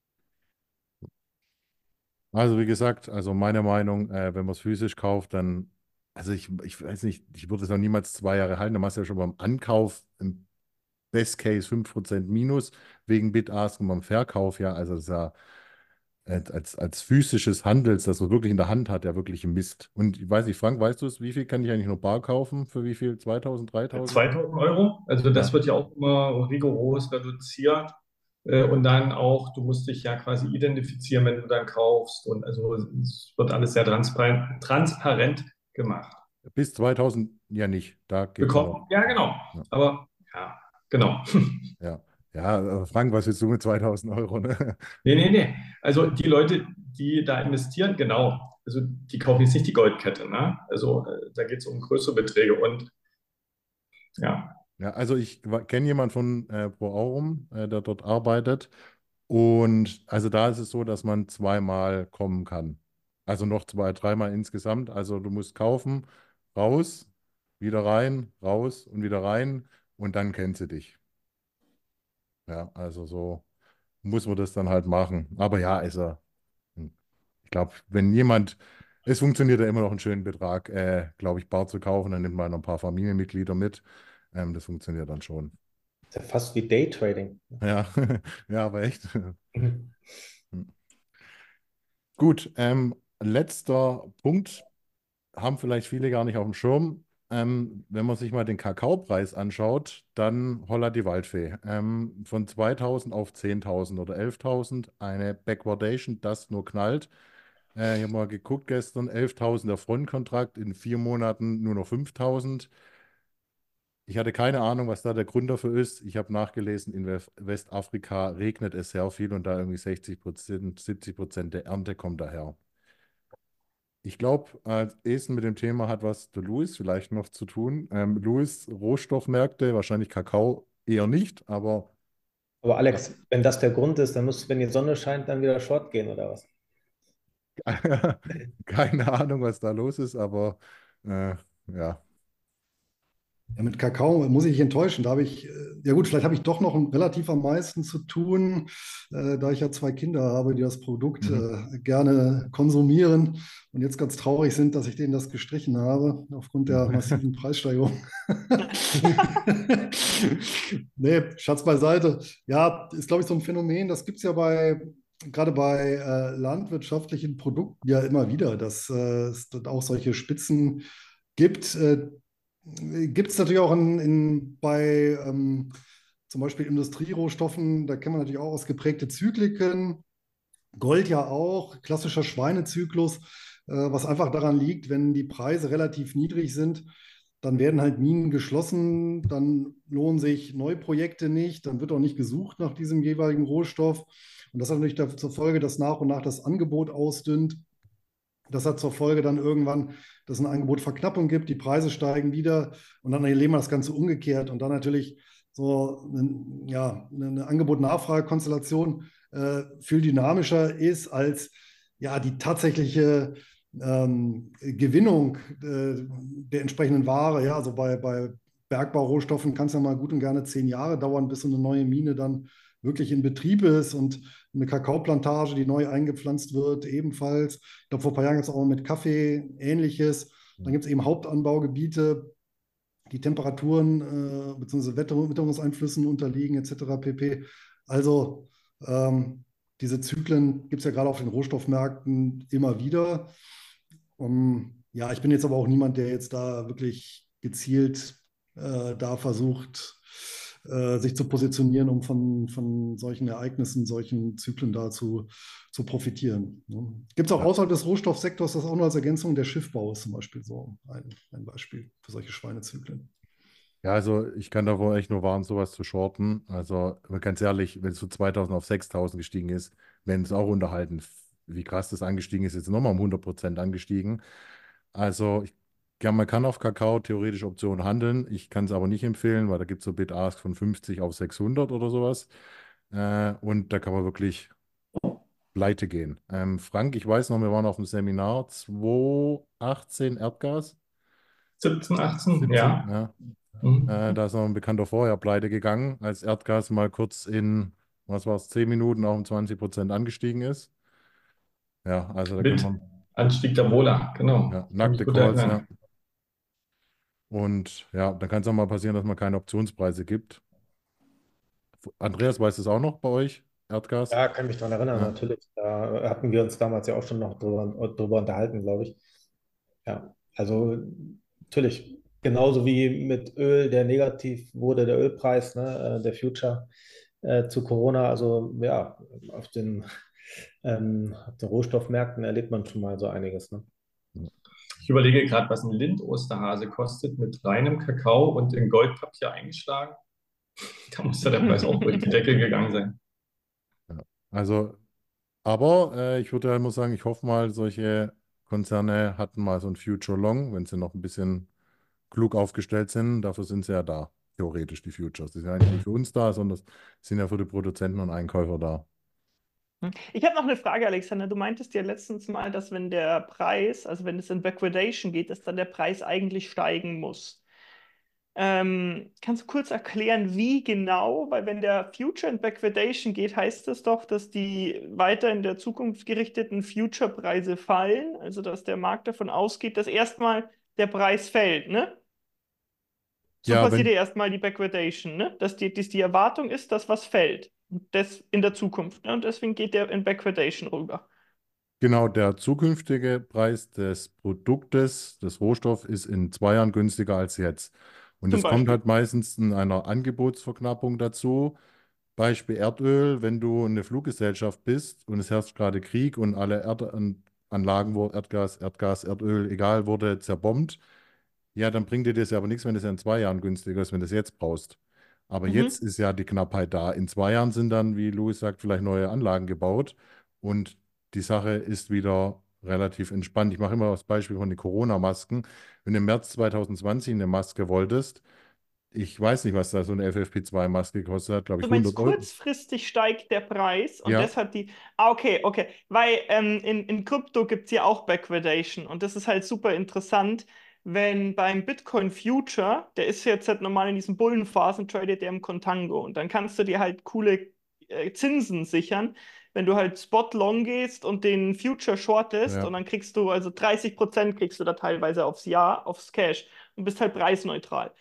also wie gesagt, also meine Meinung, wenn man es physisch kauft, dann, also ich weiß nicht, ich würde es noch niemals 2 Jahre halten. Da machst du ja schon beim Ankauf im Best Case 5% Minus wegen Bid-Ask und beim Verkauf, ja, also das ist ja als physisches Handels, das man wirklich in der Hand hat, ja wirklich ein Mist. Und ich weiß nicht, Frank, weißt du es, wie viel kann ich eigentlich nur bar kaufen? Für wie viel? 2000, 3000? 2.000 Euro, also das Ja, wird ja auch immer rigoros reduziert. Und dann auch, du musst dich ja quasi identifizieren, wenn du dann kaufst. Und also es wird alles sehr transparent gemacht. Bis 2000 ja nicht. Da geht es ja noch. bekommen. Ja, genau. Ja, Aber ja, genau. ja. Ja, Frank, was willst du mit 2000 Euro? Ne? Nee, nee, nee. Also die Leute, die da investieren, genau. Also die kaufen jetzt nicht die Goldkette, ne? Also da geht es um größere Beträge und ja. Ja, also ich kenne jemanden von Pro Aurum, der dort arbeitet. Und also da ist es so, dass man zweimal kommen kann. Also noch zwei, dreimal insgesamt. Also du musst kaufen, raus, wieder rein, raus und wieder rein und dann kennt sie dich. Ja, also so muss man das dann halt machen. Aber ja, also ich glaube, wenn jemand, es funktioniert ja immer noch einen schönen Betrag, glaube ich, bar zu kaufen, dann nimmt man noch ein paar Familienmitglieder mit. Das funktioniert dann schon. Ist ja fast wie Daytrading. Ja, ja, aber echt. Mhm. Gut, letzter Punkt, haben vielleicht viele gar nicht auf dem Schirm. Wenn man sich mal den Kakaopreis anschaut, dann holla die Waldfee. Von 2000 auf 10.000 oder 11.000, eine Backwardation, das nur knallt. Ich habe mal geguckt gestern, 11.000 der Frontkontrakt, in 4 Monaten nur noch 5.000. Ich hatte keine Ahnung, was da der Grund dafür ist. Ich habe nachgelesen, in Westafrika regnet es sehr viel und da irgendwie 60%, 70% der Ernte kommt daher. Ich glaube, Essen mit dem Thema hat was der Louis vielleicht noch zu tun. Louis, Rohstoffmärkte, wahrscheinlich Kakao eher nicht, aber Aber Alex, wenn das der Grund ist, dann muss, wenn die Sonne scheint, dann wieder Short gehen oder was? keine Ahnung, was da los ist, aber ja. Ja, mit Kakao muss ich dich enttäuschen. Da habe ich, ja gut, vielleicht habe ich doch noch relativ am meisten zu tun, da ich ja zwei Kinder habe, die das Produkt Mhm. gerne konsumieren und jetzt ganz traurig sind, dass ich denen das gestrichen habe, aufgrund der massiven Preissteigerung. Nee, Schatz beiseite. Ja, ist, glaube ich, so ein Phänomen, das gibt es ja gerade bei landwirtschaftlichen Produkten ja immer wieder, dass es dort auch solche Spitzen gibt. Gibt es natürlich auch bei zum Beispiel Industrierohstoffen, da kennen wir natürlich auch ausgeprägte Zykliken. Gold ja auch, klassischer Schweinezyklus, was einfach daran liegt, wenn die Preise relativ niedrig sind, dann werden halt Minen geschlossen, dann lohnen sich Neuprojekte nicht, dann wird auch nicht gesucht nach diesem jeweiligen Rohstoff. Und das hat natürlich zur Folge, dass nach und nach das Angebot ausdünnt. Das hat zur Folge dann irgendwann, dass es eine Angebotverknappung gibt, die Preise steigen wieder und dann erleben wir das Ganze umgekehrt und dann natürlich so ja, eine Angebot-Nachfrage-Konstellation viel dynamischer ist als ja, die tatsächliche Gewinnung der entsprechenden Ware. Ja, also bei Bergbaurohstoffen kann es ja mal gut und gerne 10 Jahre dauern, bis so eine neue Mine dann wirklich in Betrieb ist und eine Kakaoplantage, die neu eingepflanzt wird, ebenfalls. Ich glaube, vor ein paar Jahren gab es auch mit Kaffee Ähnliches. Dann gibt es eben Hauptanbaugebiete, die Temperaturen bzw. Witterungseinflüssen unterliegen, etc. pp. Also diese Zyklen gibt es ja gerade auf den Rohstoffmärkten immer wieder. Ja, ich bin jetzt aber auch niemand, der jetzt da wirklich gezielt da versucht, sich zu positionieren, um von solchen Ereignissen, solchen Zyklen da zu profitieren. Ne? Gibt es auch Ja. außerhalb des Rohstoffsektors das auch nur als Ergänzung? Der Schiffbau ist zum Beispiel so ein Beispiel für solche Schweinezyklen. Ja, also ich kann davor echt nur warnen, sowas zu shorten. Also aber ganz ehrlich, wenn es von 2000 auf 6.000 gestiegen ist, wenn es auch unterhalten, wie krass das angestiegen ist, jetzt nochmal um 100% angestiegen. Also ja, man kann auf Kakao theoretisch Optionen handeln. Ich kann es aber nicht empfehlen, weil da gibt es so Bid-Ask von 50 auf 600 oder sowas. Und da kann man wirklich pleite gehen. Frank, ich weiß noch, wir waren auf dem Seminar 2018 Erdgas. 17, 18, 17, ja. ja. Mhm. Da ist noch ein Bekannter vorher pleite gegangen, als Erdgas mal kurz in, was war es, 10 Minuten auch um 20% angestiegen ist. Ja, also da kann Mit man, Anstieg der Wohler, genau. ja, Kann mich nackte gut Calls, ja. erinnern. Und ja, dann kann es auch mal passieren, dass man keine Optionspreise gibt. Andreas, weiß es auch noch bei euch? Erdgas? Ja, kann mich daran erinnern, Ja. natürlich. Da hatten wir uns damals ja auch schon noch drüber unterhalten, glaube ich. Ja, also natürlich, genauso wie mit Öl, der negativ wurde, der Ölpreis, ne, der Future zu Corona. Also ja, auf den Rohstoffmärkten erlebt man schon mal so einiges. Ne? Ich überlege gerade, was ein Lind-Osterhase kostet mit reinem Kakao und in Goldpapier eingeschlagen. Da muss ja der Preis auch durch die Decke gegangen sein. Ja. Also, aber ich würde ja immer sagen, ich hoffe mal, solche Konzerne hatten mal so ein Future Long, wenn sie noch ein bisschen klug aufgestellt sind. Dafür sind sie ja da, theoretisch, die Futures. Die sind ja eigentlich nicht für uns da, sondern sind ja für die Produzenten und Einkäufer da. Ich habe noch eine Frage, Alexander. Du meintest ja letztens mal, dass wenn der Preis, also wenn es in Backwardation geht, dass dann der Preis eigentlich steigen muss. Kannst du kurz erklären, wie genau? Weil wenn der Future in Backwardation geht, heißt das doch, dass die weiter in der Zukunft gerichteten Future-Preise fallen. Also dass der Markt davon ausgeht, dass erstmal der Preis fällt, ne? So Ja, passiert ja wenn, erstmal die Backwardation, ne? Dass die Erwartung ist, dass was fällt. Das in der Zukunft. Ne? Und deswegen geht der in Backwardation rüber. genau, der zukünftige Preis des Produktes, des Rohstoffs, ist in 2 Jahren günstiger als jetzt. Und Zum es kommt Beispiel. halt meistens in einer Angebotsverknappung dazu. Beispiel Erdöl, wenn du eine Fluggesellschaft bist und es herrscht gerade Krieg und alle Erdanlagen, wo Erdgas, Erdöl, egal, wurde zerbombt, ja, dann bringt dir das ja aber nichts, wenn es ja in 2 Jahren günstiger ist, wenn du es jetzt brauchst. Aber jetzt Mhm. ist ja die Knappheit da. In 2 Jahren sind dann, wie Louis sagt, vielleicht neue Anlagen gebaut und die Sache ist wieder relativ entspannt. Ich mache immer das Beispiel von den Corona-Masken. Wenn du im März 2020 eine Maske wolltest, ich weiß nicht, was da so eine FFP2-Maske gekostet hat, glaube Du ich meinst, 100 Euro. kurzfristig steigt der Preis und Ja, deshalb die. Ah, okay, okay. Weil in Krypto gibt es ja auch Backwardation und das ist halt super interessant, wenn beim Bitcoin Future, der ist jetzt halt normal in diesen Bullenphasen, tradet der im Contango und dann kannst du dir halt coole Zinsen sichern, wenn du halt Spot Long gehst und den Future shortest ja. und dann kriegst du, also 30% kriegst du da teilweise aufs Jahr, aufs Cash und bist halt preisneutral.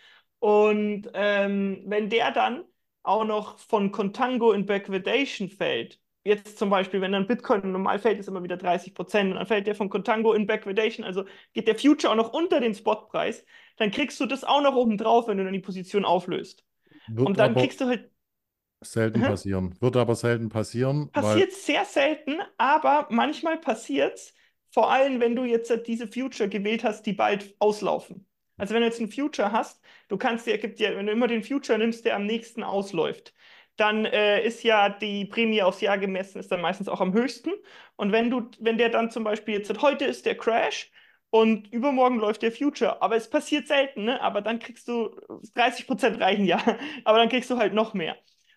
Und wenn der dann auch noch von Contango in Backwardation fällt, jetzt zum Beispiel, wenn dann Bitcoin normal fällt, ist immer wieder 30% und dann fällt der von Contango in Backwardation, also geht der Future auch noch unter den Spotpreis, dann kriegst du das auch noch oben drauf, wenn du dann die Position auflöst. Wird Und dann aber kriegst du halt, selten passieren. Wird aber selten passieren, weil, passiert sehr selten, aber manchmal passiert es, vor allem wenn du jetzt diese Future gewählt hast, die bald auslaufen. Also wenn du jetzt einen Future hast, du kannst dir, gibt dir, wenn du immer den Future nimmst, der am nächsten ausläuft, dann ist ja die Prämie aufs Jahr gemessen, ist dann meistens auch am höchsten. Und wenn der dann zum Beispiel jetzt, heute ist der Crash und übermorgen läuft der Future, aber es passiert selten, ne? Aber dann kriegst du 30% reichen ja, aber dann kriegst du halt noch mehr.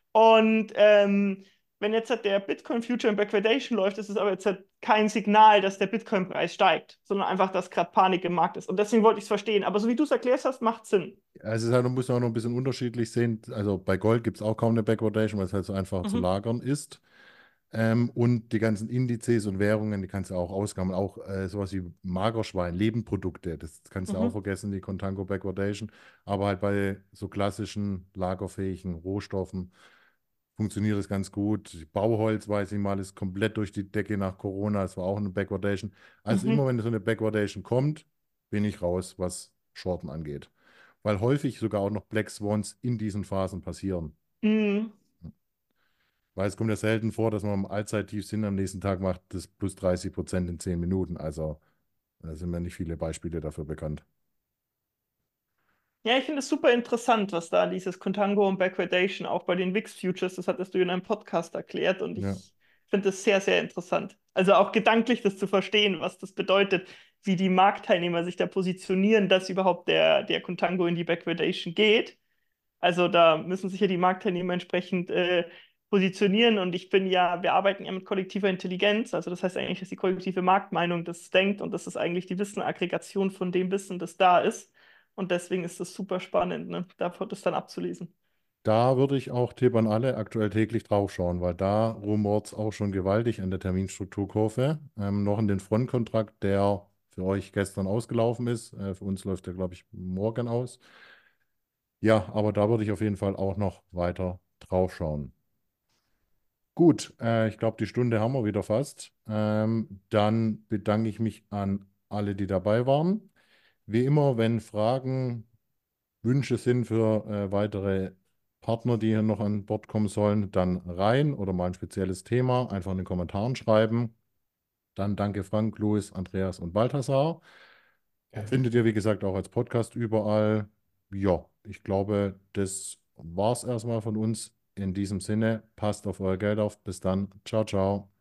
Und wenn jetzt halt der Bitcoin Future in Backwardation läuft, ist es aber jetzt halt kein Signal, dass der Bitcoin-Preis steigt, sondern einfach, dass gerade Panik im Markt ist. Und deswegen wollte ich es verstehen. Aber so wie du es erklärt hast, macht Sinn. also es ist halt, man muss auch noch ein bisschen unterschiedlich sehen. Also bei Gold gibt es auch kaum eine Backwardation, weil es halt so einfach zu Mhm. lagern ist. Und die ganzen Indizes und Währungen, die kannst du auch ausgaben. Auch sowas wie Magerschwein, Lebenprodukte, das kannst du auch Mhm. vergessen, die Contango Backwardation. Aber halt bei so klassischen lagerfähigen Rohstoffen funktioniert es ganz gut. Bauholz, weiß ich mal, ist komplett durch die Decke nach Corona. Es war auch eine Backwardation. Also immer, Mhm. wenn so eine Backwardation kommt, bin ich raus, was Shorten angeht. Weil häufig sogar auch noch Black Swans in diesen Phasen passieren. Mhm. Weil es kommt ja selten vor, dass man am Allzeittief sind, am nächsten Tag macht das plus 30% in 10 Minuten. Also da sind mir nicht viele Beispiele dafür bekannt. Ja, ich finde es super interessant, was da dieses Contango und Backwardation auch bei den VIX Futures, das hattest du in einem Podcast erklärt und Ja. ich finde es sehr, sehr interessant. Also auch gedanklich das zu verstehen, was das bedeutet, wie die Marktteilnehmer sich da positionieren, dass überhaupt der Contango in die Backwardation geht. Also da müssen sich ja die Marktteilnehmer entsprechend positionieren und ich bin ja, wir arbeiten ja mit kollektiver Intelligenz, also das heißt eigentlich, dass die kollektive Marktmeinung das denkt und das ist eigentlich die Wissenaggregation von dem Wissen, das da ist und deswegen ist das super spannend, ne, davon das dann abzulesen. Da würde ich auch Tipp an alle aktuell täglich drauf schauen, weil da rumort es auch schon gewaltig an der Terminstrukturkurve. Noch in den Frontkontrakt, der für euch gestern ausgelaufen ist. Für uns läuft der, glaube ich, morgen aus. Ja, aber da würde ich auf jeden Fall auch noch weiter drauf schauen. Gut, ich glaube, die Stunde haben wir wieder fast. Dann bedanke ich mich an alle, die dabei waren. Wie immer, wenn Fragen, Wünsche sind für weitere Partner, die hier noch an Bord kommen sollen, dann rein oder mal ein spezielles Thema, einfach in den Kommentaren schreiben. Dann danke Frank, Louis, Andreas und Balthasar. Ja. Findet ihr, wie gesagt, auch als Podcast überall. Ja, ich glaube, das war's erstmal von uns. In diesem Sinne, passt auf euer Geld auf. Bis dann. Ciao, ciao.